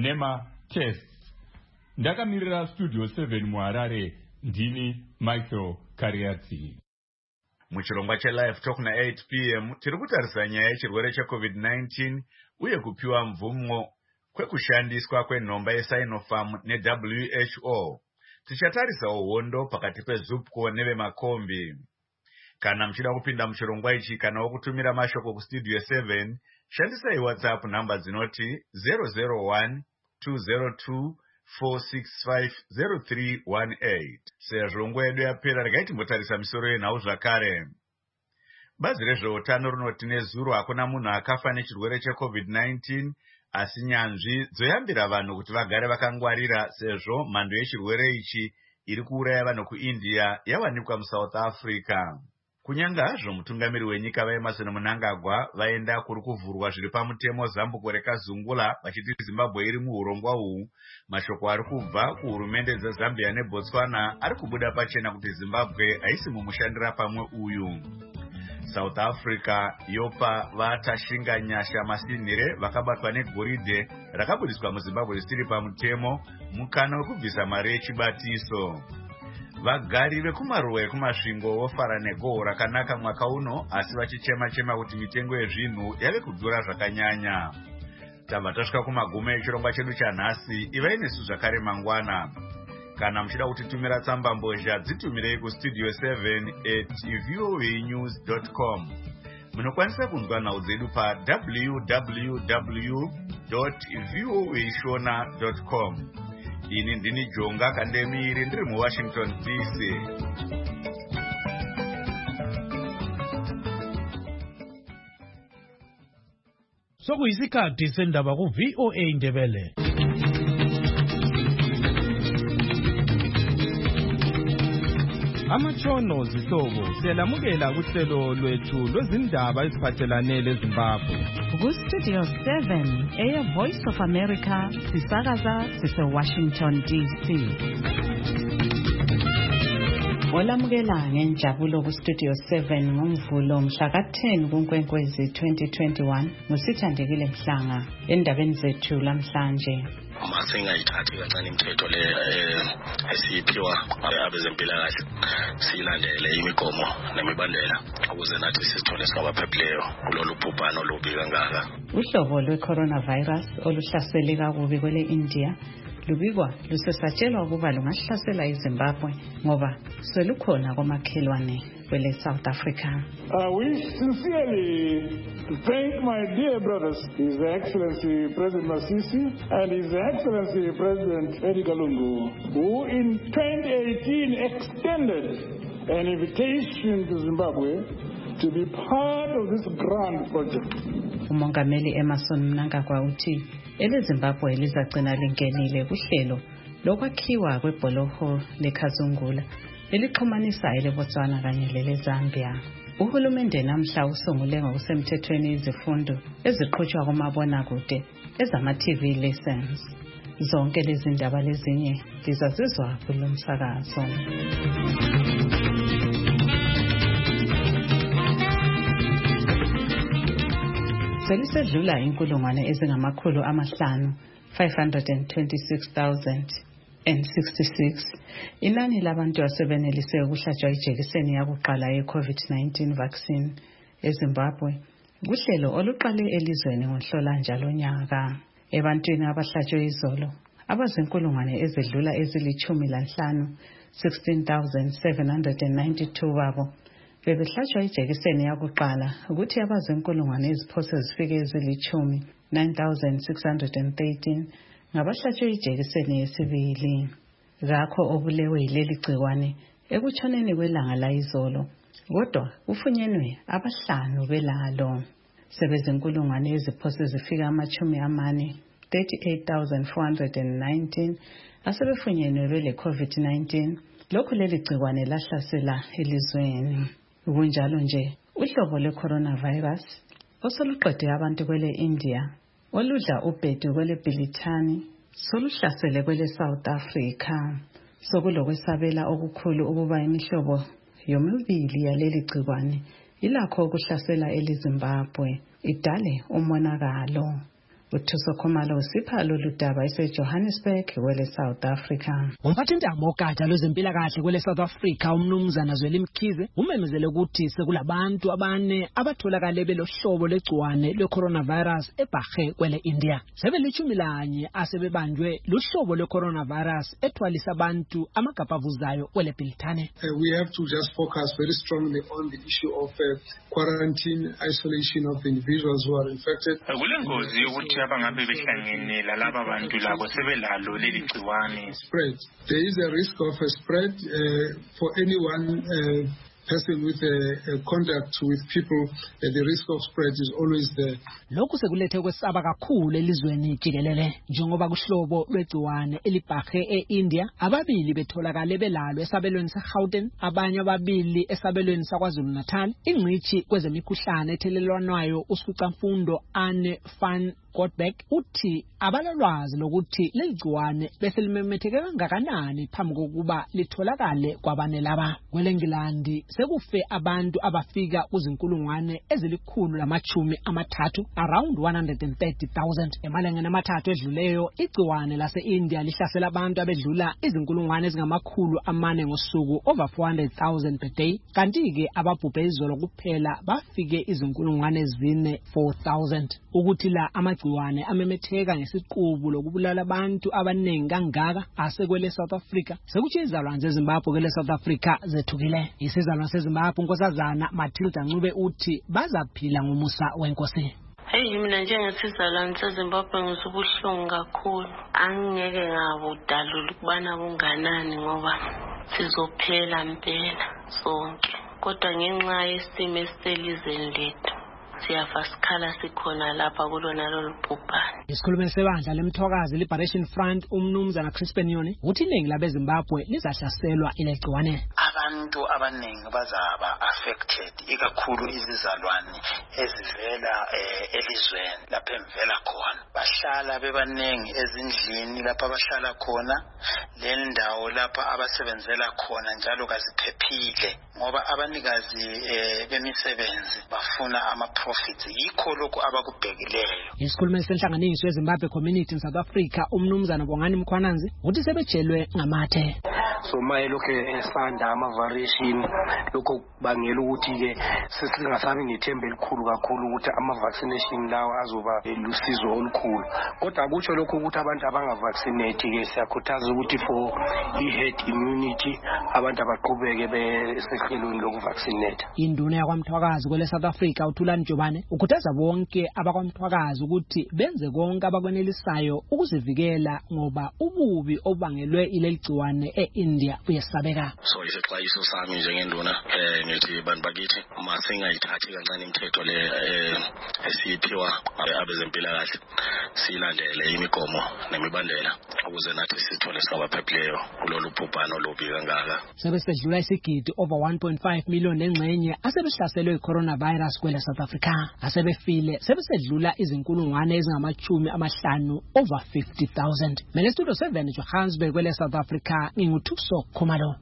Speaker 18: nema-tests. Ndakamirira studio seven muharare, ndini Michael Kariati.
Speaker 1: Muchirongwa cheLive Talk na eight p m tiri kutarisa nyaya yechirwere cheCovid nineteen uye kupiwa mvumo kwekushandiswa kwenhomba yeSinopharm neW H O. Tichatarisa uhondo pakati peZupco nevemakombi. Kana muchida kupinda muchirongwa ichi kana wokutumira mashoko kustudio seven, shandisai WhatsApp namba dzinoti zero zero one two zero two four six five zero three one eight. Sezvo nguva yedu yapera, regai timbotarisa misoro yenhau zvakare. Bazi rezveutano rinoti nezuro hakuna munhu akafa nechirwere cheCovid nineteen, asi nyanzvi dzoyambira vanhu kuti vagare vakangwarira sezvo mhando yechirwere ichi iri kuuraya vanhu kuIndia yawanikwa muSouth Africa. Kunyanga hazvo mutungamiri wenyika vaEmmerson Mnangagwa vaenda kuri kuvhurwa zviri pamutemo zambuko rekazungula vachiti Zimbabwe iri muurongwa uhu, mashoko ari kubva kuhurumende dzeZambia neBotswana ari kubuda pachena kuti Zimbabwe haisi mumushandira pamwe uyu. South Africa yopa vatashinga nyasha masinhire vakabatwa negoridhe rakabudiswa muZimbabwe risiri pamutemo mukana wekubvisa mari yechibatiso. vagari vekumaruwa ekumasvingo vofara negohwo rakanaka mwaka uno, asi vachichema-chema kuti mitengo yezvinhu yave kudhura zvakanyanya. Tabva tasvika kumagumo echirongwa chedu chanhasi. Ivai nesu zvakare mangwana. Kana muchida kutitumira tsamba mbozha, dzitumirei kustudio seven at voanews dot com. Munokwanisa kunzwa nhau dzedu pa w w w dot voashona dot com. Ini ndini Jonga Kandemiri, ndiri muWashington D C.
Speaker 20: Sokuyisikhathi sendaba ku V O A Ndebele.
Speaker 21: Amatshono zihlobo siyalamukela kuhlelo lwethu lwezindaba eziphathelane leZimbabwe.
Speaker 2: Ku Studio seven eya Voice of America sisakaza sise Washington D C. Olamukela ngenjabulo ku Studio seven ngomvulo mhla ka ten kuNkwenkwezi twenty twenty-one ngusithandekile Mhlanga endabeni zethu lamhlanje.
Speaker 22: Masingayithathi kancane imithetho le esiphiwa abezempilakahle silandele imigomo nemibandela ukuze nathi sisithole sabaphephileyo kulolu bhubhano olubi kangaka.
Speaker 2: Uhlobo lwe-coronavirus oluhlasele kakubi kwele India lubikwa lusesatshelwa ukuba lungahlasela iZimbabwe ngoba selukhona komakhelwane kwele South Africa.
Speaker 7: I wish sincerely to thank my dear brothers, His Excellency President Masisi and His Excellency President Edgar Lungu, who in twenty eighteen extended an invitation to Zimbabwe to be part of this grand project.
Speaker 2: Umongameli Emerson Mnangagwa uthi eleZimbabwe lizagcina lingenile kuhlelo lokwakhiwa kwebholoho leKazungula elixhumanisa eleBotswana kanye leleZambia. Uhulumende namhla usungule ngokusemthethweni izifundo eziqhutshwa kumabonakude ezama-T V lessons. Zonke lezi ndaba lezinye lizazizwa kulo msakazo. Selisedlula inkulungwane ezingamakhulu amahlanu five hundred twenty-six thousand sixty-six inani labantu asebenelise ukuhlatshwa ijekiseni yakuqala ye-COVID nineteen vaccine eZimbabwe kuhlelo oluqale elizweni ngoNhlolanja njalo nyaka. Ebantwini abahlatshwe izolo abazinkulungwane ezedlula ezilithumi lanhlanu sixteen thousand seven hundred ninety-two babo bebehlatshwa ijekiseni yakuqala ukuthi abazinkulungwane eziphose zifike ezilithumi nine thousand six hundred thirteen ngabahlatshwe ijekiseni yesibili. Ngakho obulewe yileli gciwane ekutshoneni kwelanga layizolo kodwa kufunyenwe abahlanu belalo. Sebezinkulungwane eziphose zifika amachumi amane thirty-eight thousand four hundred nineteen asebefunyenwe bele COVID nineteen. Lokhu leli gciwane lahlasela elizweni. Kunjalo nje uhlobo lwe-coronavirus osoluqede abantu kwele India oludla ubhedu kwele Bhilithani soluhlasele kwele South Africa. Sokulokwesabela okukhulu ukuba imihlobo yomibili yaleli gciwane ilakho ukuhlasela eleZimbabwe idale umonakalo. Uthuso Khumalo usipha lolu daba eseJohannesburg kwele South Africa.
Speaker 23: Umphathintamo ogada lwezempilakahle kwele South Africa umnumzana Zweli Mkhize umemezele ukuthi sekulabantu abane abatholakale belohlobo legciwane le-coronavirus ebhahe kwele India. Sebelithumi lanye asebebanjwe luhlobo le-coronavirus ethwalisa abantu amagabavuzayo kwele Bhilithane.
Speaker 24: Uh, we have to just focus very strongly on the issue of uh, quarantine, isolation of the individuals who are infected.
Speaker 4: Kulengozi yokuthi abangabe behlangene lalaba bantu labo sebelalo leli gciwane.
Speaker 24: Spread. There is a risk of a spread uh, for anyone uh, person with a, a contact with people. Uh, the risk of spread is always there.
Speaker 23: Lokhu sekulethe kwesaba kakhulu elizweni jikelele njengoba kuhlobo lwegciwane elibhahe eIndia ababili betholakale belalo esabelweni seGauteng abanye ababili esabelweni saKwaZulu Natal. Ingqithi kwezemikhuhlane ethelelwanwayo uSikhicamfundo Anne van Godbeck uthi abalalwazi lokuthi leligciwane bese limemetheke kangakanani phambi kokuba litholakale kwabane laba. KweleNgilandi sekufe abantu abafika kuzinkulungwane ezilikhulu lamachumi amathathu around one hundred thirty thousand. Emalangeni amathathu edluleyo igciwane lase-India lihlasela abantu abedlula izinkulungwane ezingamakhulu amane ngosuku over four hundred thousand per day. Kanti-ke ababhubhe izolo kuphela bafike izinkulungwane ezine four thousand. Ukuthi la amagciwane amemetheka ngesiqubu lokubulala abantu abaningi kangaka asekwele South Africa sekuthi izalwane zeZimbabwe kwele South Africa zethukile. Isizalwane seZimbabwe unkosazana Matilda Ncube uthi bazaphila ngomusa wenkosi.
Speaker 3: Hey, mina njengesizalwane seZimbabwe ngisubuhlungu kakhulu. Angeke ngabudalula ukubana kunganani ngoba sizophela impela sonke. Kodwa ngenxa yesimo eselizweni lethu siyafa sikhala sikhona lapha kulona lolu bhubhane.
Speaker 23: Isikhulumi sebandla lemthokazi Liberation Front umnumzana Crispin Nyoni uthi iningi labeZimbabwe lizahlaselwa ilegciwane.
Speaker 5: Abantu abaningi bazaba affected, ikakhulu izizalwane ezivela eh, elizweni lapha emvela khona. Bahlala bebaningi ezindlini lapha bahlala khona, le ndawo lapha abasebenzela khona njalo kaziphephile ngoba abanikazi eh, bemisebenzi bafuna ama profits. Yikho lokho abakubhekileyo.
Speaker 23: Isikhulumi senhlanganiso yeZimbabwe Community in South Africa umnumzana Bongani Mkhwananzi uthi sebejelwe ngamathe.
Speaker 6: So maye lokho esanda ama variation lokho bangela ukuthi ke sesingasabi nethemba elikhulu kakhulu ukuthi ama vaccination lawo azoba lusizo olukhulu. Kodwa akutsho lokho ukuthi abantu abanga vaccinate ke siyakhuthaza ukuthi for i-herd immunity abantu abaqhubeke besehlelweni loku vaccinate.
Speaker 23: Induna yakwamthwakazi kwele South Africa uThulani Jobane ukhuthaza bonke abakwamthwakazi ukuthi benze konke abakwenelisayo ukuzivikela ngoba ububi obangelwe ileligciwane eIndia uyesabeka.
Speaker 22: So isixwayiso sami njengenduna eh ngithi bantu bakithi masingayithathi kancane imithetho le eh esiphiwa abezempilakahle silandele imigomo nemibandela ukuze nathi sithole sabaphephileyo kulolu bhubhane olubi kangaka.
Speaker 23: Sebesedlula isigidi over one point five million engxenye asebehlaselwe i-coronavirus kwele South Africa. Asebefile sebesedlula izinkulungwane ezingamachumi amahlanu over fifty thousand. Mele studio seven Johannesburg kwele South Africa nginguthuso Khumalo.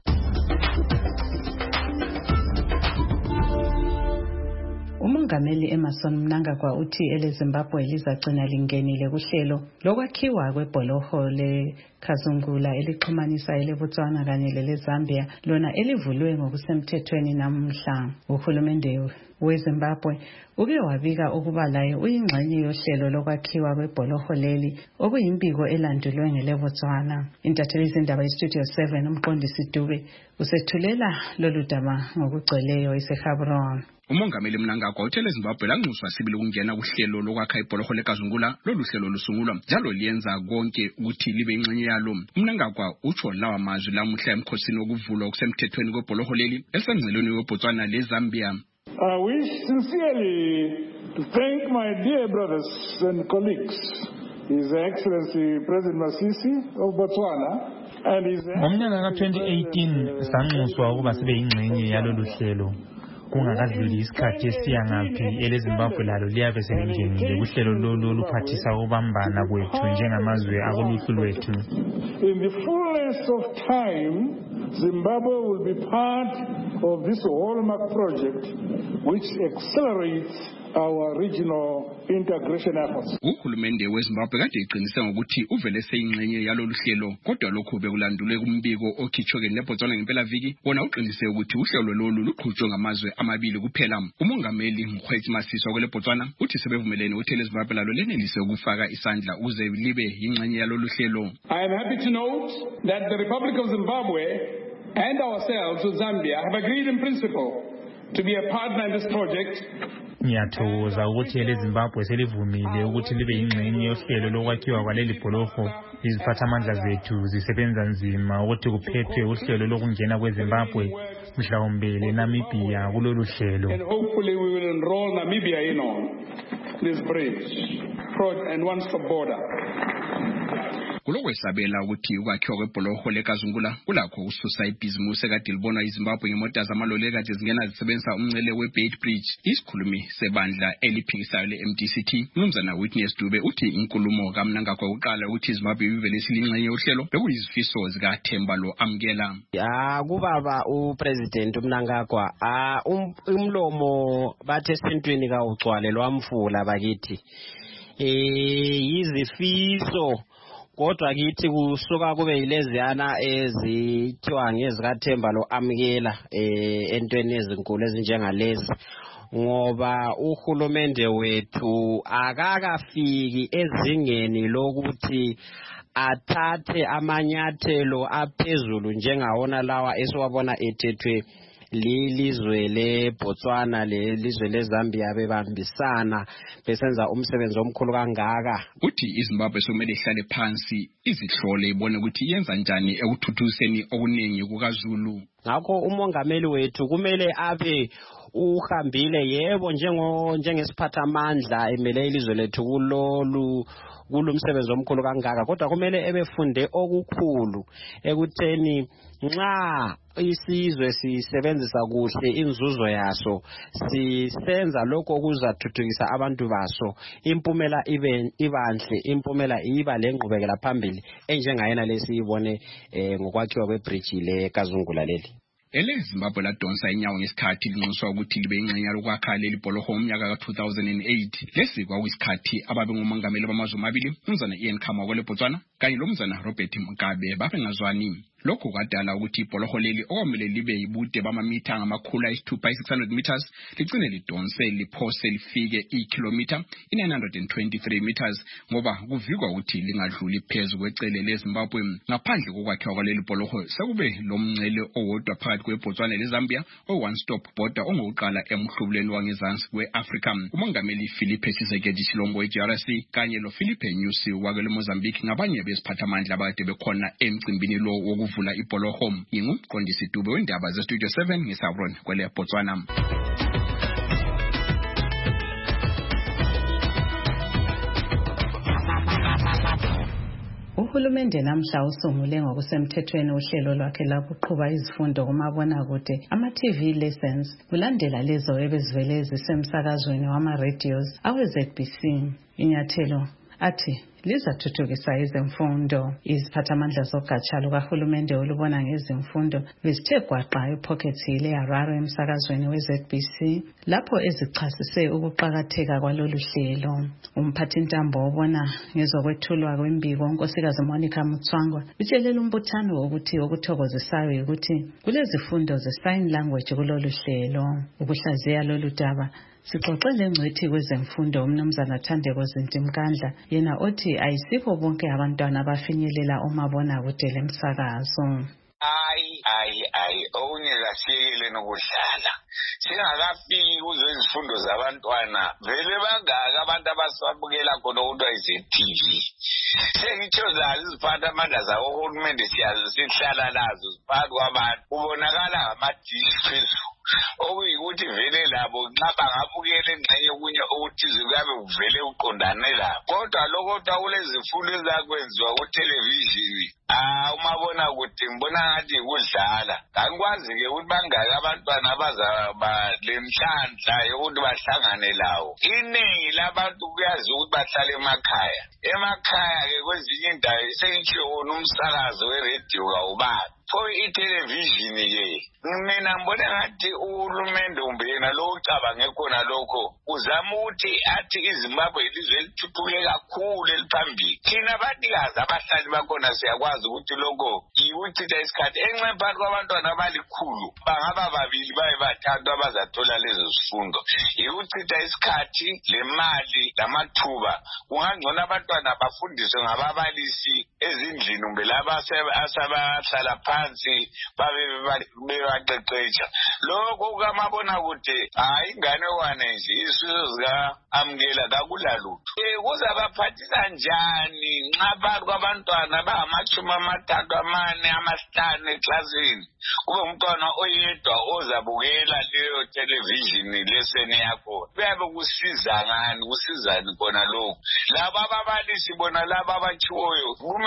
Speaker 2: Umongameli Emerson Mnangagwa uthi eleZimbabwe lizagcina lingenile kuhlelo lokwakhiwa kwebholoho leKazungula elixhumanisa eleBotswana kanye leleZambia lona elivulwe ngokusemthethweni namhla. Uhulumende weZimbabwe uke wabika ukuba laye uyingxenye yohlelo lokwakhiwa kwebholoho leli okuyimbiko elandulwe ngeleBotswana. Intatheli izindaba yeStudio seven umqondisi Dube usethulela lolu daba ngokugcweleyo eseGaborone.
Speaker 8: Umongameli Mnangagwa uthe leZimbabwe lanxuswa sibili ukungena kuhlelo lokwakha ibholoho leKazungula. Lolu hlelo lusungulwa njalo liyenza konke ukuthi libe ingxenye yalo. Mnangagwa utsho lawa mazwi lamuhla emkhosini wokuvulwa okusemthethweni kwebholoho leli elisengceleni weBotswana leZambia.
Speaker 7: I wish sincerely to thank my dear brothers and colleagues, His Excellency President Masisi of Botswana and His
Speaker 4: Ngomnyaka ka twenty eighteen sanxuswa ukuba sibe ingxenye yalolu hlelo. Kungakadluli isikhathi esiyangaphi eleZimbabwe lalo liyabe selingenile kuhlelo lolu oluphathisa ukubambana kwethu njengamazwe akuluhlu lwethu.
Speaker 7: In the fullness of time, Zimbabwe will be part of this hallmark project which accelerates our regional integration efforts.
Speaker 8: Uhulumende weZimbabwe kade eqinise ngokuthi uvele seyingxenye yalolu hlelo, kodwa lokho bekulandulwe kumbiko okhitshwe leBotswana ngempelaviki wona uqinise ukuthi uhlelo lolu luqhutshwe ngamazwe amabili kuphela. Umongameli Mkhwetsi Masisi kweleBotswana uthi sebevumelene ukuthi leZimbabwe lalo lenelise ukufaka isandla ukuze libe ingxenye yalolu hlelo.
Speaker 7: I am happy to note that the Republic of Zimbabwe and ourselves with Zambia have agreed in principle to be a partner in this project.
Speaker 4: Ngiyathokoza ukuthi eleZimbabwe selivumile ukuthi libe ingxenye yohlelo lokwakhiwa kwaleli bholoho. Iziphathamandla zethu zisebenza nzima ukuthi kuphethwe uhlelo lokungena kweZimbabwe mhlawumbe leNamibia kulolu hlelo.
Speaker 7: And hopefully we will enroll Namibia in on this bridge and one stop border.
Speaker 8: kulokwesabela ukuthi ukwakhiwa kwebholoho lekazungula kulakho ususa ibhizimusi ekade libonwa iZimbabwe ngemota zamaloli ekade zingena zisebenzisa umngcele we-Beit Bridge. Isikhulumi sebandla eliphikisayo le-M D C T uMnumzana Witness Dube uthi inkulumo kaMnangagwa uqala ukuthi iZimbabwe ivele silingxenye yohlelo bekuyizifiso zikaThemba lo amkela.
Speaker 9: Ah kubaba uPresident uMnangagwa ah umlomo bathe esintwini ka ucwale lwamfula bakithi eh yizifiso kodwa kithi kusuka kube yileziyana ezithiwa ngezikaThemba lo amkela eh entweni ezinkulu ezinjengalezi ngoba uhulumende wethu akakafiki ezingeni lokuthi athathe amanyathelo aphezulu njengawona lawa esiwabona ethethwe lilizwe leBotswana lelizwe leZambia bebambisana besenza umsebenzi omkhulu kangaka.
Speaker 8: Uthi iZimbabwe somele ihlale phansi izihlole ibone ukuthi yenza njani ekuthuthukiseni okuningi kukaZulu.
Speaker 9: Ngakho umongameli wethu kumele abe uhambile yebo njengo njengesiphathamandla emele ilizwe lethu kulolu kulumsebenzi omkhulu kangaka kodwa kumele ebefunde okukhulu ekutheni nxa isizwe sisebenzisa kuhle inzuzo yaso sisenza lokho okuzathuthukisa abantu baso impumela ibe ibanhle impumela iba lengqubekela phambili enjengayena lesiyibone eh, ngokwakhiwa kwebridge le kazungula leli.
Speaker 8: Ele Zimbabwe ladonsa inyawo ngesikhathi linxuswa ukuthi libe ingxenye lokwakha leli bholoho umnyaka ka two thousand eight. Lesi kwakuyisikhathi ababe ngumongameli bamazwe amabili uMnumzana Ian Khama kweleBotswana kanye loMnumzana Robert Mugabe babengazwani. Lokho kwadala ukuthi ibholoho leli okwamele libe yibude bamamitha ngamakhulu ayisithupha six hundred meters ligcine lidonse liphose lifike ikilometer nine hundred twenty-three meters ngoba kuvikwa ukuthi lingadluli phezulu kwecele leZimbabwe. Ngaphandle kokwakhiwa kwaleli bholoho sekube lomngcele owodwa phakathi kweBotswana leZambia o-one stop border ongokuqala emhlubuleni wangezansi kwe-Afrika. Umongameli Philippe Tshisekedi Tshilombo we-G R C kanye lo Philippe Nyusi wakele Mozambique ngabanye besiphathamandla abade bekhona emcimbini lo wokuvula ibholoho. Ngingumqondisi Dube wendaba zeStudio seven ngisabron kwele Botswana.
Speaker 2: Uhulumende namhla usungule ngokusemthethweni uhlelo lwakhe lokuqhuba izifundo kumabonakude ama-T V lessons kulandela lezo ebezivele zisemsakazweni wama-radios awe-Z B C. Inyathelo athi lizathuthukisa ezemfundo. Iziphathamandla zogatsha lukahulumende olubona ngezemfundo bezithe gwaqa ePocket Hill eHarare emsakazweni we-Z B C lapho ezichasise ukuqakatheka kwalolu hlelo. Umphathintambo obona ngezokwethulwa kwembiko uNkosikazi Monica Mutswangwa utshelele umbuthano ukuthi okuthokozisayo ukuthi kulezifundo ze-sign language kulolu hlelo. Ukuhlaziya lolu daba sixoxele ngcwethi kwezemfundo uMnumzana Thandeko Zintimkandla yena othi ayisikho bonke abantwana abafinyelela umabonakude lemsakazo.
Speaker 11: Ayi ayi ayi okunye kasiyekele nokudlala singakafiki kuzo izifundo zabantwana vele bangaka abantu abasabukela khona ukuthi ayiZ-T V. Sengitsho zazi iziphathamandla zabo uhulumende siyazi sihlala lazo ziphakathi kwabantu kubonakala ngama-dish phezulu okuyikuthi vele labo nxa bangabukela engxenye okunye ukuthi kuyabe kuvele uqondane labo kodwa lokho kulezifundo ezakwenziwa kuthelevishini ah umabonakude ngibona ngathi kudlala angikwazi-ke ukuthi bangaka abantwana abazaba lemhlandla yokuthi bahlangane lawo. Iningi labantu kuyazi ukuthi bahlala emakhaya emakhaya-ke kwezinye indawo sengitsho wona umsakazo weredio kawubabi pho ithelevishini-ke mina ngibona ngathi uhulumende umbe yena lo ucabange khona lokho uzama ukuthi athi iZimbabwe ilizwe elithuthuke kakhulu eliphambili. Thina batikazi abahlali bakhona siyakwazi ukuthi lokho yikuchitha isikhathi enxe phakathi kwabantwana abalikhulu bangaba babili baye bathathu abazathola lezo zifundo yikuchitha isikhathi lemali lamathuba. Kungangcono abantwana bafundiswe ngababalisi ezindlini umbe laba asabahlala phansi babe bebaqeqetsha. Lokho kamabonakude hayi ingane wane nje isizo zika-amkela kakulalutho. Eh kuzabaphathisa njani nxa phakathi kwabantwana abangamashumi amathathu amane amahlanu eklasini kube umntwana oyedwa ozabukela leyo televishini leseni yakho kuyabe kusiza ngani kusizani khona lokho. Laba ababalisi bona laba abatshiwoyo kumele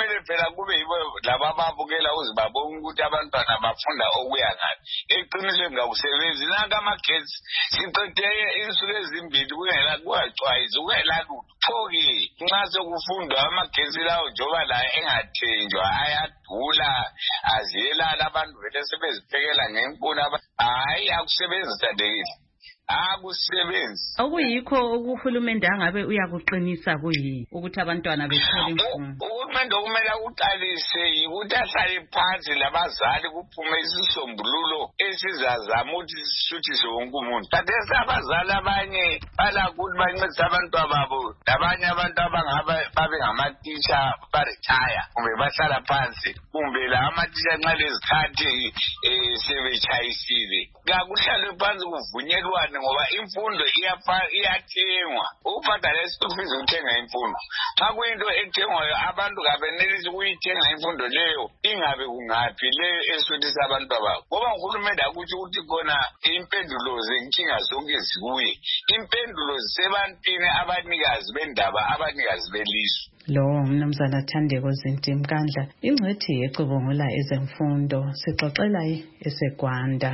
Speaker 11: kumele phela kube yibo laba ababukela uzibabonga ukuthi abantwana bafunda okuya ngaphi. Eqinisweni ngakusebenzi naka amagetsi siqede insuku ezimbili kungela kuwacwayisa kungela luthoki nxa sekufundwa amagetsi lawo njoba la engathenjwa ayadula aziyelala abantu vele sebeziphekela ngenkuni hayi akusebenzisa dekile akusebenzi.
Speaker 2: Okuyikho ukuhulumende angabe uyakuqinisa kuyi ukuthi abantwana bethole imfundo.
Speaker 11: Uhulumende okumele uqalise ukuthi ahlale phansi labazali kuphume isisombululo esizazama ukuthi sisuthise wonke umuntu. Kanti abazali abanye balakuthi bancedise abantwana babo labanye abantu abangaba babe ngamatisha baretire kumbe bahlala phansi kumbe la amatisha nxa lezikhathi sebetshayisile kakuhlalwe phansi kuvunyelwane ngoba imfundo iyathengwa. Ubhadala isitufizi ukuthenga imfundo. Xa kuyinto ethengwayo abantu kabenelisi ukuyithenga imfundo leyo ingabe kungaphi leyo esuthisa abantu ababo. Ngoba uhulumende akuthi ukuthi khona impendulo zenkinga zonke zikuye. Impendulo zisebantwini abanikazi bendaba abanikazi belizwe.
Speaker 2: Lo mnumzana Thandeko Zinti Mkandla ingcwethi yecubungula ezemfundo sixoxela eseGwanda.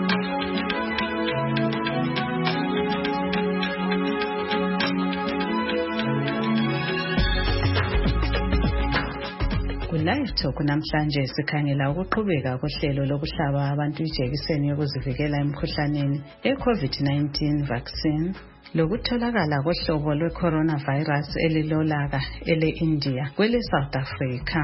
Speaker 2: Live Talk namhlanje sikhangela ukuqhubeka kohlelo lokuhlaba abantu ijekiseni yokuzivikela emkhuhlaneni e-COVID nineteen vaccine lokutholakala kohlobo lwe-coronavirus elilolaka ele-India kwele-South Africa.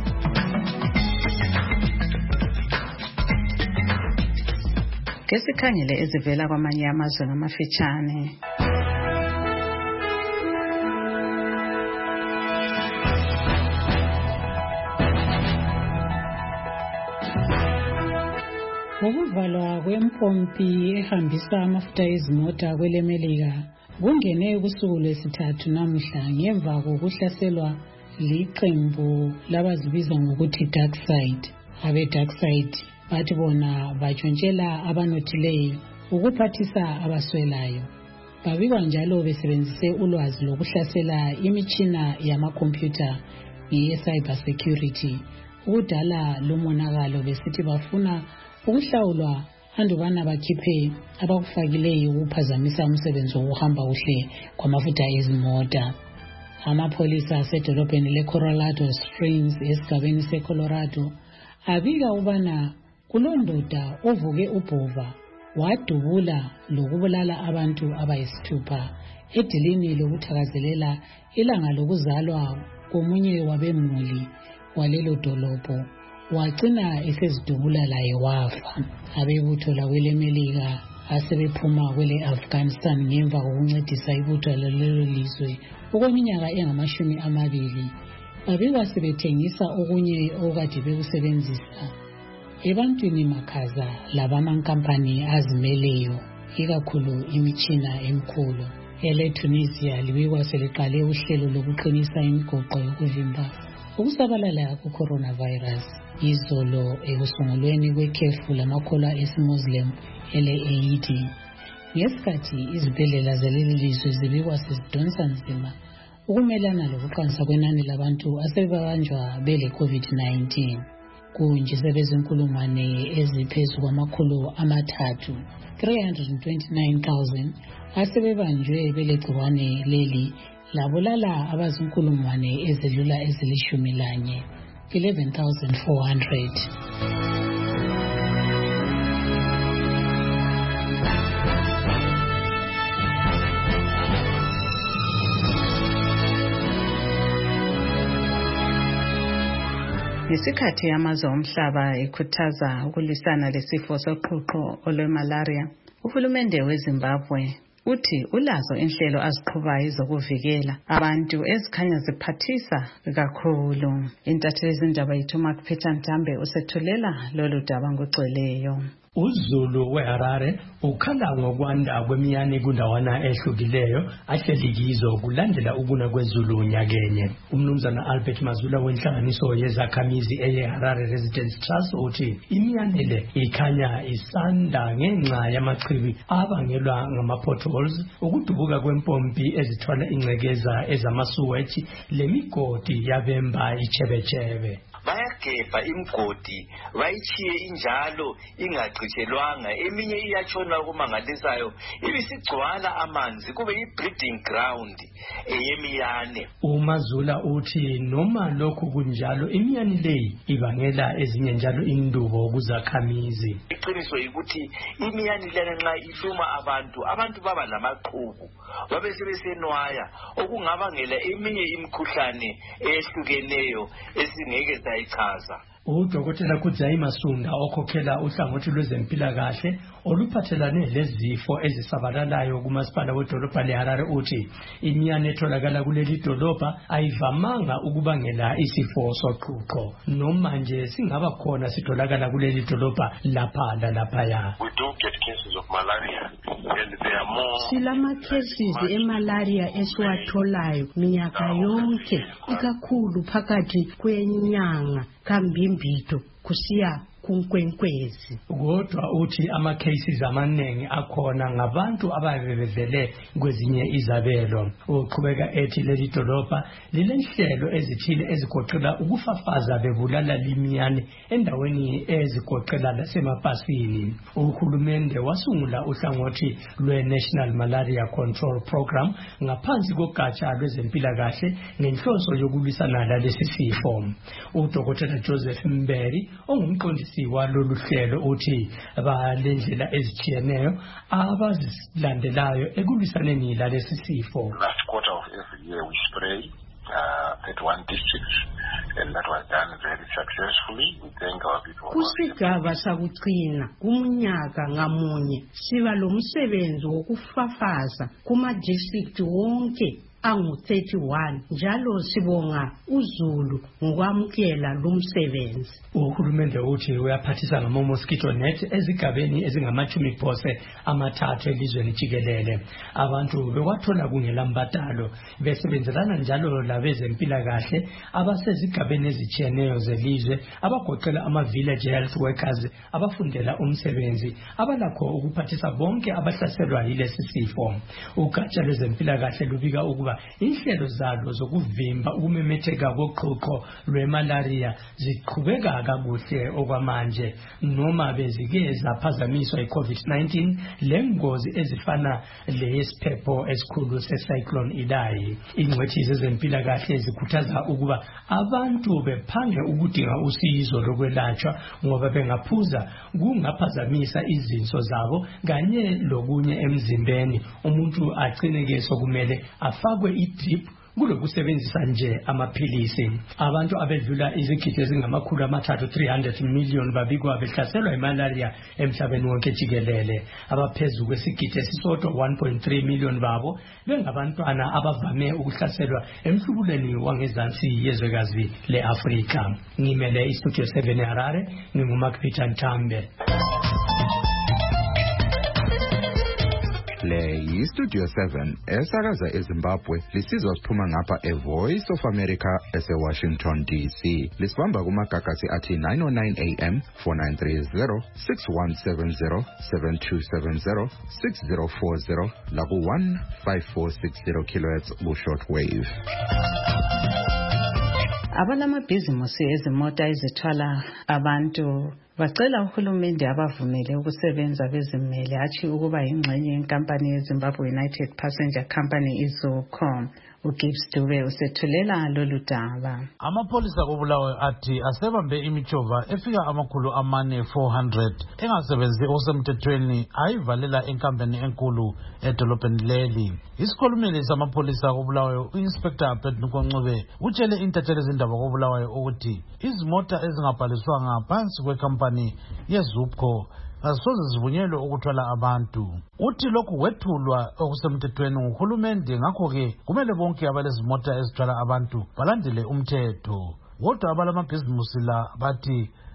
Speaker 2: Ke sikhangele ezivela kwamanye amazwe ngamafitshane.
Speaker 12: Ukuvalwa kwempompi ehambisa amafutha ezimota kwelemelika kungene kusuku lwesithathu namuhla ngemva kokuhlaselwa liqembu labazibiza ngokuthi dark side. Abe dark side bathi bona batshontshela abanothileyo ukuphathisa abaswelayo. Babikwa njalo besebenzise ulwazi lokuhlasela imitshina yamakhompyutha ye-cyber security ukudala lomonakalo besithi bafuna ukuhlawulwa andubana bakhiphe abakufakileyo ukuphazamisa umsebenzi wokuhamba kuhle kwamafutha ezimota. Amapolisa asedolobheni le-Colorado Springs esigabeni se-Colorado abika ubana kulondoda ovuke ubhova wadubula lokubulala abantu abayisithupha edilini lokuthakazelela ilanga lokuzalwa komunye wabemuli walelo dolobho. Wagcina esezidubula laye wafa. Abebutho lakwelemelika asebephuma kwele Afghanistan ngemva kokuncedisa ibutho lelo lizwe okweminyaka engamashumi amabili. Babikwa sebethengisa okunye okade bekusebenzisa ebantwini makhaza labamankampani azimeleyo ikakhulu imitshina emkhulu. Ele-Tunisia libikwa seliqale uhlelo lokuqinisa imigoqo yokuvimba ukusabalala ku-coronavirus. Izolo ekusungulweni kwekhefu lamakholwa esi-Muslim ele-Eid. Ngesikhathi izibhedlela zaleli lizwe zibikwa sezidonsa nzima ukumelana lokuqansa kwenani labantu asebebanjwa bele-COVID nineteen. Kunje sebezinkulungwane eziphezu kwamakhulu amathathu three hundred twenty-nine thousand asebebanjwe belegciwane leli labulala abazinkulungwane ezidlula ezilishumi lanye eleven thousand four hundred.
Speaker 2: Ngesikhathi amazwe omhlaba ekhuthaza ukulwisana lesifo soqhuqho olwe-malaria, uhulumende weZimbabwe uthi ulazo inhlelo aziqhubayo zokuvikela abantu ezikhanya ziphathisa kakhulu. Intatheli zindaba yethu Mark Peter Ntambe usethulela lolu daba ngogcweleyo.
Speaker 13: uZulu weHarare ukhala ngokwanda kwemiyane kundawana ehlukileyo ahleli kizo kulandela ukuna kwezulu unyakenye. Umnumzana Albert Mazula wenhlanganiso yezakhamizi eyeHarare Residence Trust uthi imiyane le ikhanya isanda ngenxa yamachibi abangelwa ngama-potholes, ukudubuka kwempompi ezithwala ingcekeza ezamasuwethi lemigodi yabemba ichebechebe.
Speaker 14: Bayagebha imgodi bayithiye injalo ingagcitshelwanga, eminye iyatshona okumangalisayo ibisigcwala amanzi kube i-breeding ground eyemiyane.
Speaker 13: uMazula uthi noma lokhu kunjalo imiyane leyi ibangela ezinye njalo indubo kuzakhamizi.
Speaker 14: Iqiniso ukuthi imiyane lena nxa iluma abantu abantu baba lamaqhubu babe sebesenwaya okungabangela eminye imikhuhlane ehlukeneyo esingeke sayichaza.
Speaker 13: Udokotela Kudzayi Masunda okhokhela uhlangothi lwezempilakahle oluphathelane lezifo ezisabalalayo kumasipala wedolobha leHarare uthi imiyane etholakala kuleli dolobha ayivamanga ukubangela isifo soqhuqho, noma nje singaba khona sitholakala kuleli dolobha lapha lalaphaya.
Speaker 16: We do get cases of malaria and there are more.
Speaker 17: Silama cases emalaria esiwatholayo minyaka yonke ikakhulu phakathi kwenyanga kambimbito kusiya kunkwenkwezi.
Speaker 13: Kodwa uthi ama cases amaningi akhona ngabantu ababevele kwezinye izabelo. Uqhubeka ethi leli dolobha lilenhlelo ezithile ezigoqela ukufafaza bebulala limiyane endaweni ezigoqela lasemapasini. Uhulumende wasungula uhlangothi lwe-National Malaria Control Program ngaphansi kogatsha lwezempilakahle ngenhloso yokulwisana lalesi sifo. Udokotela Joseph Mberi ongumqondisi walolu hlelo uthi balendlela ezitshiyeneyo abazilandelayo ekulwisaneni lalesi sifo.
Speaker 16: Last quarter of every year we spray uh, thirty-one districts and that was done very successfully. We thank our people.
Speaker 17: Kusigaba sakucina kumnyaka ngamunye siba lomsebenzi wokufafaza kuma district wonke angu thirty-one njalo sibonga uZulu ngokwamukela lumsebenzi.
Speaker 13: Uhulumende uthi uyaphathisa ngama mosquito net ezigabeni ezingamachumi phose amathathu elizweni jikelele. Abantu bekwathola kungela mbadalo besebenzelana njalo labezempilakahle abasezigabeni ezitshiyeneyo zelizwe abagoqela ama village health workers abafundela umsebenzi abalakho ukuphathisa bonke abahlaselwa yilesi sifo. Ugatsha lwezempilakahle lubika ukuba inhlelo zalo zokuvimba ukumemetheka koqhuqho lwemalaria ziqhubeka kakuhle okwamanje, noma bezike zaphazamiswa i-COVID nineteen lengozi ezifana leyesiphepho esikhulu se-cyclone Idai. Ingcwethi zezempilakahle zikhuthaza ukuba abantu bephange ukudinga usizo lokwelatshwa ngoba bengaphuza kungaphazamisa izinso zabo kanye lokunye emzimbeni. Umuntu agcineke sokumele afakwe i-drip kulokusebenzisa nje amaphilisi. Abantu abedlula izigidi ezingamakhulu amathathu three hundred million babikwa behlaselwa imalaria emhlabeni wonke jikelele. Abaphezulu kwesigidi esisodwa one point three million babo bengabantwana abavame ukuhlaselwa emhlubuleni wangezansi yezwekazi le-Afrika. Ngimele iStudio seven eHarare, nginguMark Peter Ntambe.
Speaker 25: Le yiStudio seven esakaza eZimbabwe lisizwa siphuma ngapha eVoice of America ese-Washington D C. Lisibamba kumagagasi athi nine oh nine A M, four nine three zero, six one seven zero, seven two seven zero, six zero four zero laku one five four six zero kilohertz ku-shortwave.
Speaker 2: Abalamabhizimusi ezimota ezithwala abantu bacela uhulumende abavumele ukusebenza bezimele athi ukuba ingxenye yenkampani yeZimbabwe United Passenger Company iZUCOM. uGibbs Dube usethulela lolu daba.
Speaker 20: Amapolisa koBulawayo athi asebambe imichova efika amakhulu amane four hundred engasebenzi osemthethweni ayivalela enkampeni enkulu edolobheni leli. Isikhulumeli samapolisa koBulawayo uInspector Pednuko Ncube utshele intatheli ezindaba koBulawayo ukuthi izimota ezingabhaliswanga phansi kwekampani yeZUCOM azisoze zivunyelwe ukuthwala abantu. Uthi lokhu wethulwa okusemthethweni nguhulumende, ngakho-ke kumele bonke abalezimota ezithwala abantu balandele umthetho. Kodwa abalamabhizimusi la bathi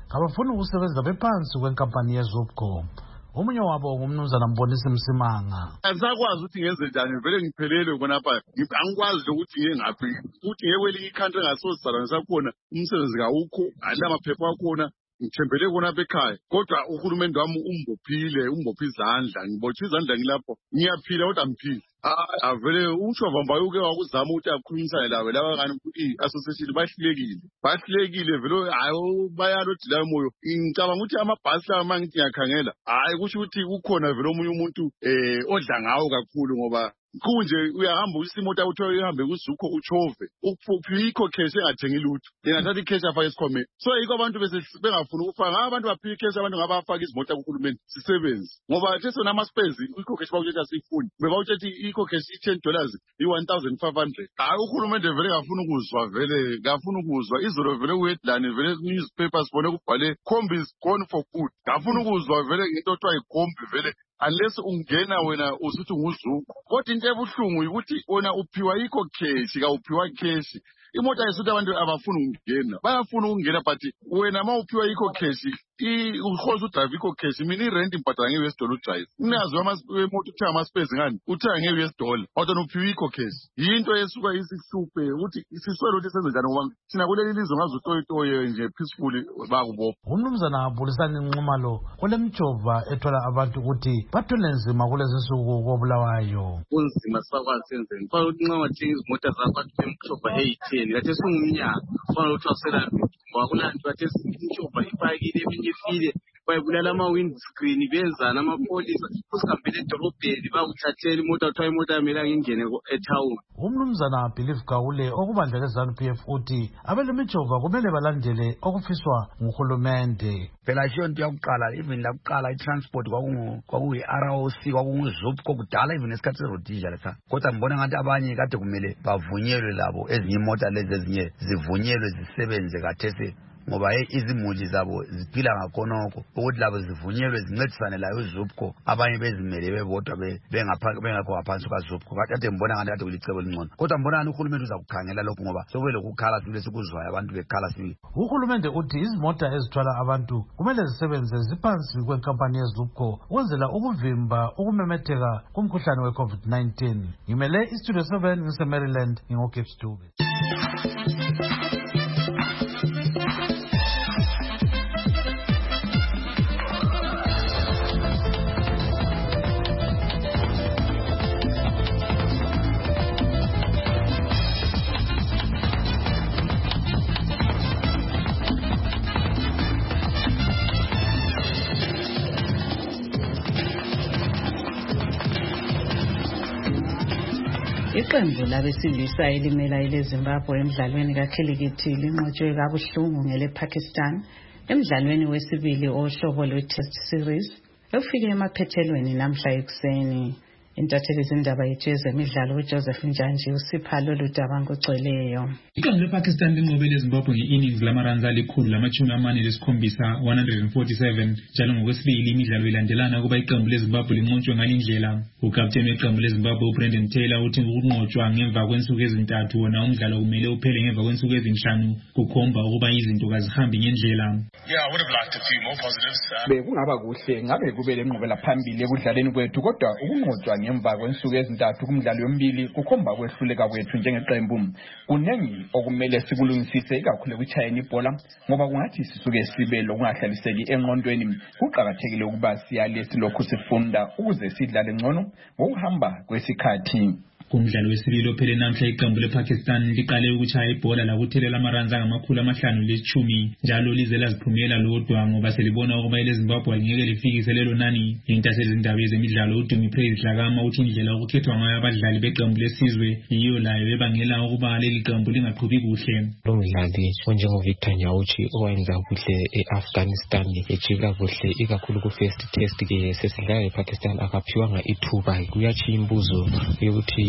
Speaker 20: kabafuni ukusebenza bephansi kwenkampani yeZupco. Omunye wabo ngumnumzana Mbonisi Msimanga.
Speaker 1: Angisakwazi ukuthi ngenze njani vele ngiphelele khonapha. Angikwazi ukuthi ngiye ngaphi. Ukuthi ngekweli ikhantri engasozizalwa ngisakhona umsebenzi kawukho, alamaphepha akhona. Ngithembele kona bekhaya kodwa uhulumende wami umbophile umbopha izandla ngibotha izandla ngilapho ngiyaphila kodwa ngiphila ah vele ushova mbayuke wakuzama ukuthi akhulumisane lawe laba kani i-association bahlulekile bahlulekile vele hayi bayalothi la moyo ngicabanga ukuthi amabhasi lawa mangithi ngiyakhangela hayi kusho ukuthi ukhona vele omunye umuntu eh odla ngawo kakhulu ngoba kunje uyahamba usimoto awuthola uhambe kuZupco uchove uphiwe cash engathengi lutho engathatha icash afa esikhome so yiko abantu bese bengafuna ukufaka abantu baphiwe cash abantu ngabafaka izimoto kuhulumeni sisebenze ngoba thethe nama space iko cash bawuthetha sifuni bebawuthetha iko cash i-ten dollars i-one thousand five hundred hayi uhulumende vele ngafuna ukuzwa vele ngafuna ukuzwa izolo vele uheadline vele newspapers bone kubhale Kombi is gone for good ngafuna ukuzwa vele into othiwa iKombi vele unless ungena wena usuthi nguZupco kodwa into ebuhlungu ukuthi wena uphiwa iko cash ka uphiwa cash imoto ayisuthi abantu abafuna ukungena bayafuna ukungena but wena mawuphiwa iko cash i uhoza udrive iko cash mina irent impatha nge-U S dollar udrive unazi amamoto uthenga ama space ngani uthenga nge-U S dollar kodwa uphiwa iko cash yinto esuka isihlupe ukuthi siswele ukuthi senze njani ngoba thina kuleli lizwe ngazutoyitoye nje peacefully bakubopha
Speaker 20: umnumzana Bulisani Nxumalo kulemjova ethola abantu ukuthi bathole nzima kulezi nsuku kobulawayo
Speaker 10: kunzima sakwazi senzeni kufanele ukuthi nxa wathenga izimota zakho athi emjova eighteen kathi singumnyaka kufanele ukuthi wasela ngoba kulantu kathi imjova ipakile eminye ifile bayibulala ama-windscreen benzana amapolisa usikambele edolobheni bakuthathela imoto athiwa imoto yamelanga ingene ethawuni.
Speaker 20: Umnumzana Believe Gawule okubandla le-ZANU-P F uthi abelemijova kumele balandele okufiswa nguhulumende.
Speaker 15: Phela isho into yakuqala even lakuqala i-transport kwakuyi-R O C kwakunguZupco kudala even esikhathi se-Rhodesia lesa kodwa ngibona ngathi abanye kade kumele bavunyelwe labo ezinye imota lezi ezinye zivunyelwe zisebenze kathesi ngoba izimuli zabo ziphila ngakhonokho ukuthi labo zivunyelwe zincedisane layo iZupco abanye bezimele bebodwa bengakho ngaphansi kwaZupco kade mbona ngathi kade kulicebo elingcono kodwa mbona ngathi uhulumende uza kukhangela lokho ngoba sokubele ukukhala sibile sikuzwayo abantu bekhala sibile.
Speaker 20: Uhulumende uthi izimota ezithwala abantu kumele zisebenze ziphansi kwenkampani yeZupco ukwenzela ukuvimba ukumemetheka kumkhuhlane we-COVID nineteen. Ngimele iStudio seven ngise-Maryland ngingo-Gibbs Dube.
Speaker 2: Iqembu labesilisa elimela eleZimbabwe emidlalweni kakhilikithi linqotshwe kabuhlungu ngelePakistan emidlalweni wesibili ohlobo lwe-Test Series efike emaphethelweni namhla ekuseni. Intatheli zindaba yejezi emidlalo uJoseph Njanji usipha lolu daba ngogcweleyo.
Speaker 4: Iqembu lePakistan linqobele eZimbabwe nge-innings lamaruns alikhulu lamashumi amane lesikhombisa one hundred forty-seven njalo ngokwesibili imidlalo ilandelana kuba iqembu leZimbabwe linqotshwe ngalindlela. Ukapteni weqembu leZimbabwe uBrendan Taylor uthi ukunqotshwa ngemva kwensuku ezintathu wona umdlalo kumele uphele ngemva kwensuku ezinhlanu kukhomba ukuba izinto kazihambi ngendlela.
Speaker 18: Yeah, I would have liked a few more positives.
Speaker 19: Bekungaba kuhle ngabe kube lenqubela phambili ekudlaleni kwethu kodwa ukunqotshwa ngemva kwensuku ezintathu kumdlalo yomibili kukhomba kwehluleka kwethu njengeqembu. Kunengi okumele sikulungisise ikakhulu kuchayeni ibhola ngoba kungathi sisuke sibe lokungahlaliseki engqondweni. Kuqakathekile ukuba siyale silokhu sifunda ukuze sidlale ngcono ngokuhamba kwesikhathi.
Speaker 4: Kumdlalo wesibili ophele namhla iqembu lePakistan liqale ukuchaya ibhola lakuthelela amaruns angamakhulu amahlanu leshumi njalo lize laziphumela lodwa ngoba selibona ukuba eleZimbabwe angeke lifikise lelo nani. Intatheli zindaba ezemidlalo uDumi Praise Dlakama uthi indlela okukhethwa ngayo abadlali beqembu lesizwe yiyo layo ebangela ukuba leli qembu lingaqhubi kuhle.
Speaker 26: Lo mdlali onjengoVictor Nyauchi owenza kuhle eAfghanistan ejika kuhle ikakhulu ku-first test ke sesidlala lePakistan akaphiwanga ithuba. Kuyatshiya imbuzo yokuthi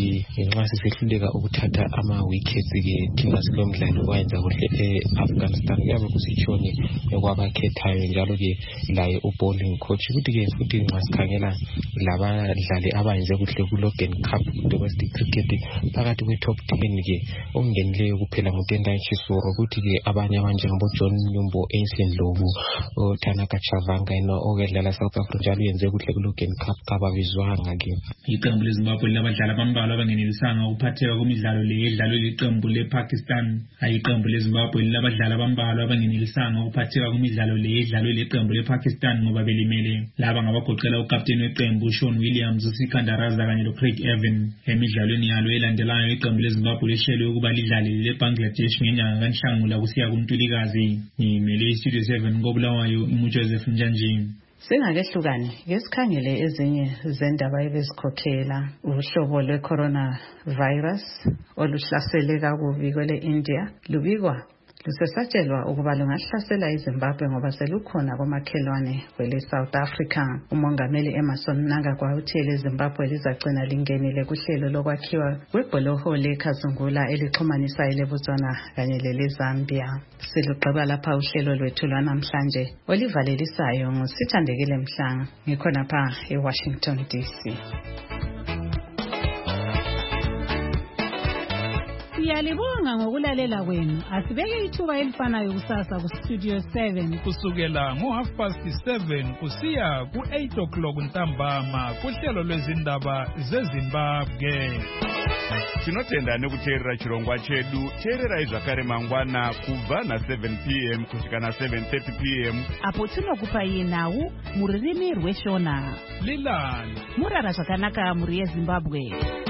Speaker 26: ukuthi nxa sisehluleka ukuthatha ama-wickets-ke thina silomdlalo owayenza kuhle e-Afghanistan kuyabe kusitshoni kwabakhethayo njalo-ke laye u-bowling coach ukuthi-ke futhi nxa sikhangela labadlali abayenze kuhle ku-Logan Cup domestic cricket phakathi kwe-top ten-ke okungenileyo kuphela nguTendai Chisoro ukuthi-ke abanye abanjengobo-John Nyumbo, Ainsley Ndlovu, Tanaka Chavanga yena okedlala South Africa njalo yenze kuhle ku-Logan Cup kababizwanga-ke.
Speaker 4: Iqembu leZimbabwe labadlali abambalwa abangenelisanga ukuphatheka kwemidlalo le edlalwe liqembu le-Pakistan. Iqembu leZimbabwe labadlali abambalwa abangenelisanga ukuphatheka kwemidlalo le edlalwe liqembu le-Pakistan ngoba belimele. Laba ngabagoqela ukapteni weqembu Sean Williams, uSikandaraza kanye lo-Craig Evan. Emidlalweni yalo elandelayo iqembu leZimbabwe lihlelwe ukuba lidlale le-Bangladesh ngenyanga kaNhlangula kusiya kuNtulikazi. Ngimele iStudio seven koBulawayo, uMujoseph Njanjini.
Speaker 2: Singakehlukani ngesikhangele ezinye zendaba ebezikhokhela uhlobo lwe-coronavirus oluhlasele kakubi kwele India lubikwa lusesatshelwa ukuba lungahlasela iZimbabwe ngoba selukhona komakhelwane kwele South Africa. Umongameli Emmerson Mnangagwa uthi leZimbabwe lizagcina lingenile kuhlelo lokwakhiwa kwebholoho leKazungula elixhumanisa leBotswana kanye leZambia. Siluqaba lapha uhlelo lwethu lwanamhlanje olivalelisayo ngusithandekile Mhlanga ngikhona pha eWashington D C.
Speaker 12: Siyalibonga ngokulalela kwenu. Asibeke ithuba elifanayo kusasa ku Studio seven
Speaker 3: kusukela ngo half past seven kusiya ku eight o'clock ntambama kuhlelo lwezindaba zeZimbabwe.
Speaker 5: Tinotenda nekuteerera chirongwa chedu. Teerera izvakare mangwana kubva na seven p m kusvika na seven thirty p m
Speaker 6: apo tinokupa yenhau muririmi rweshona.
Speaker 3: Lilani
Speaker 6: murara zvakanaka muri yeZimbabwe.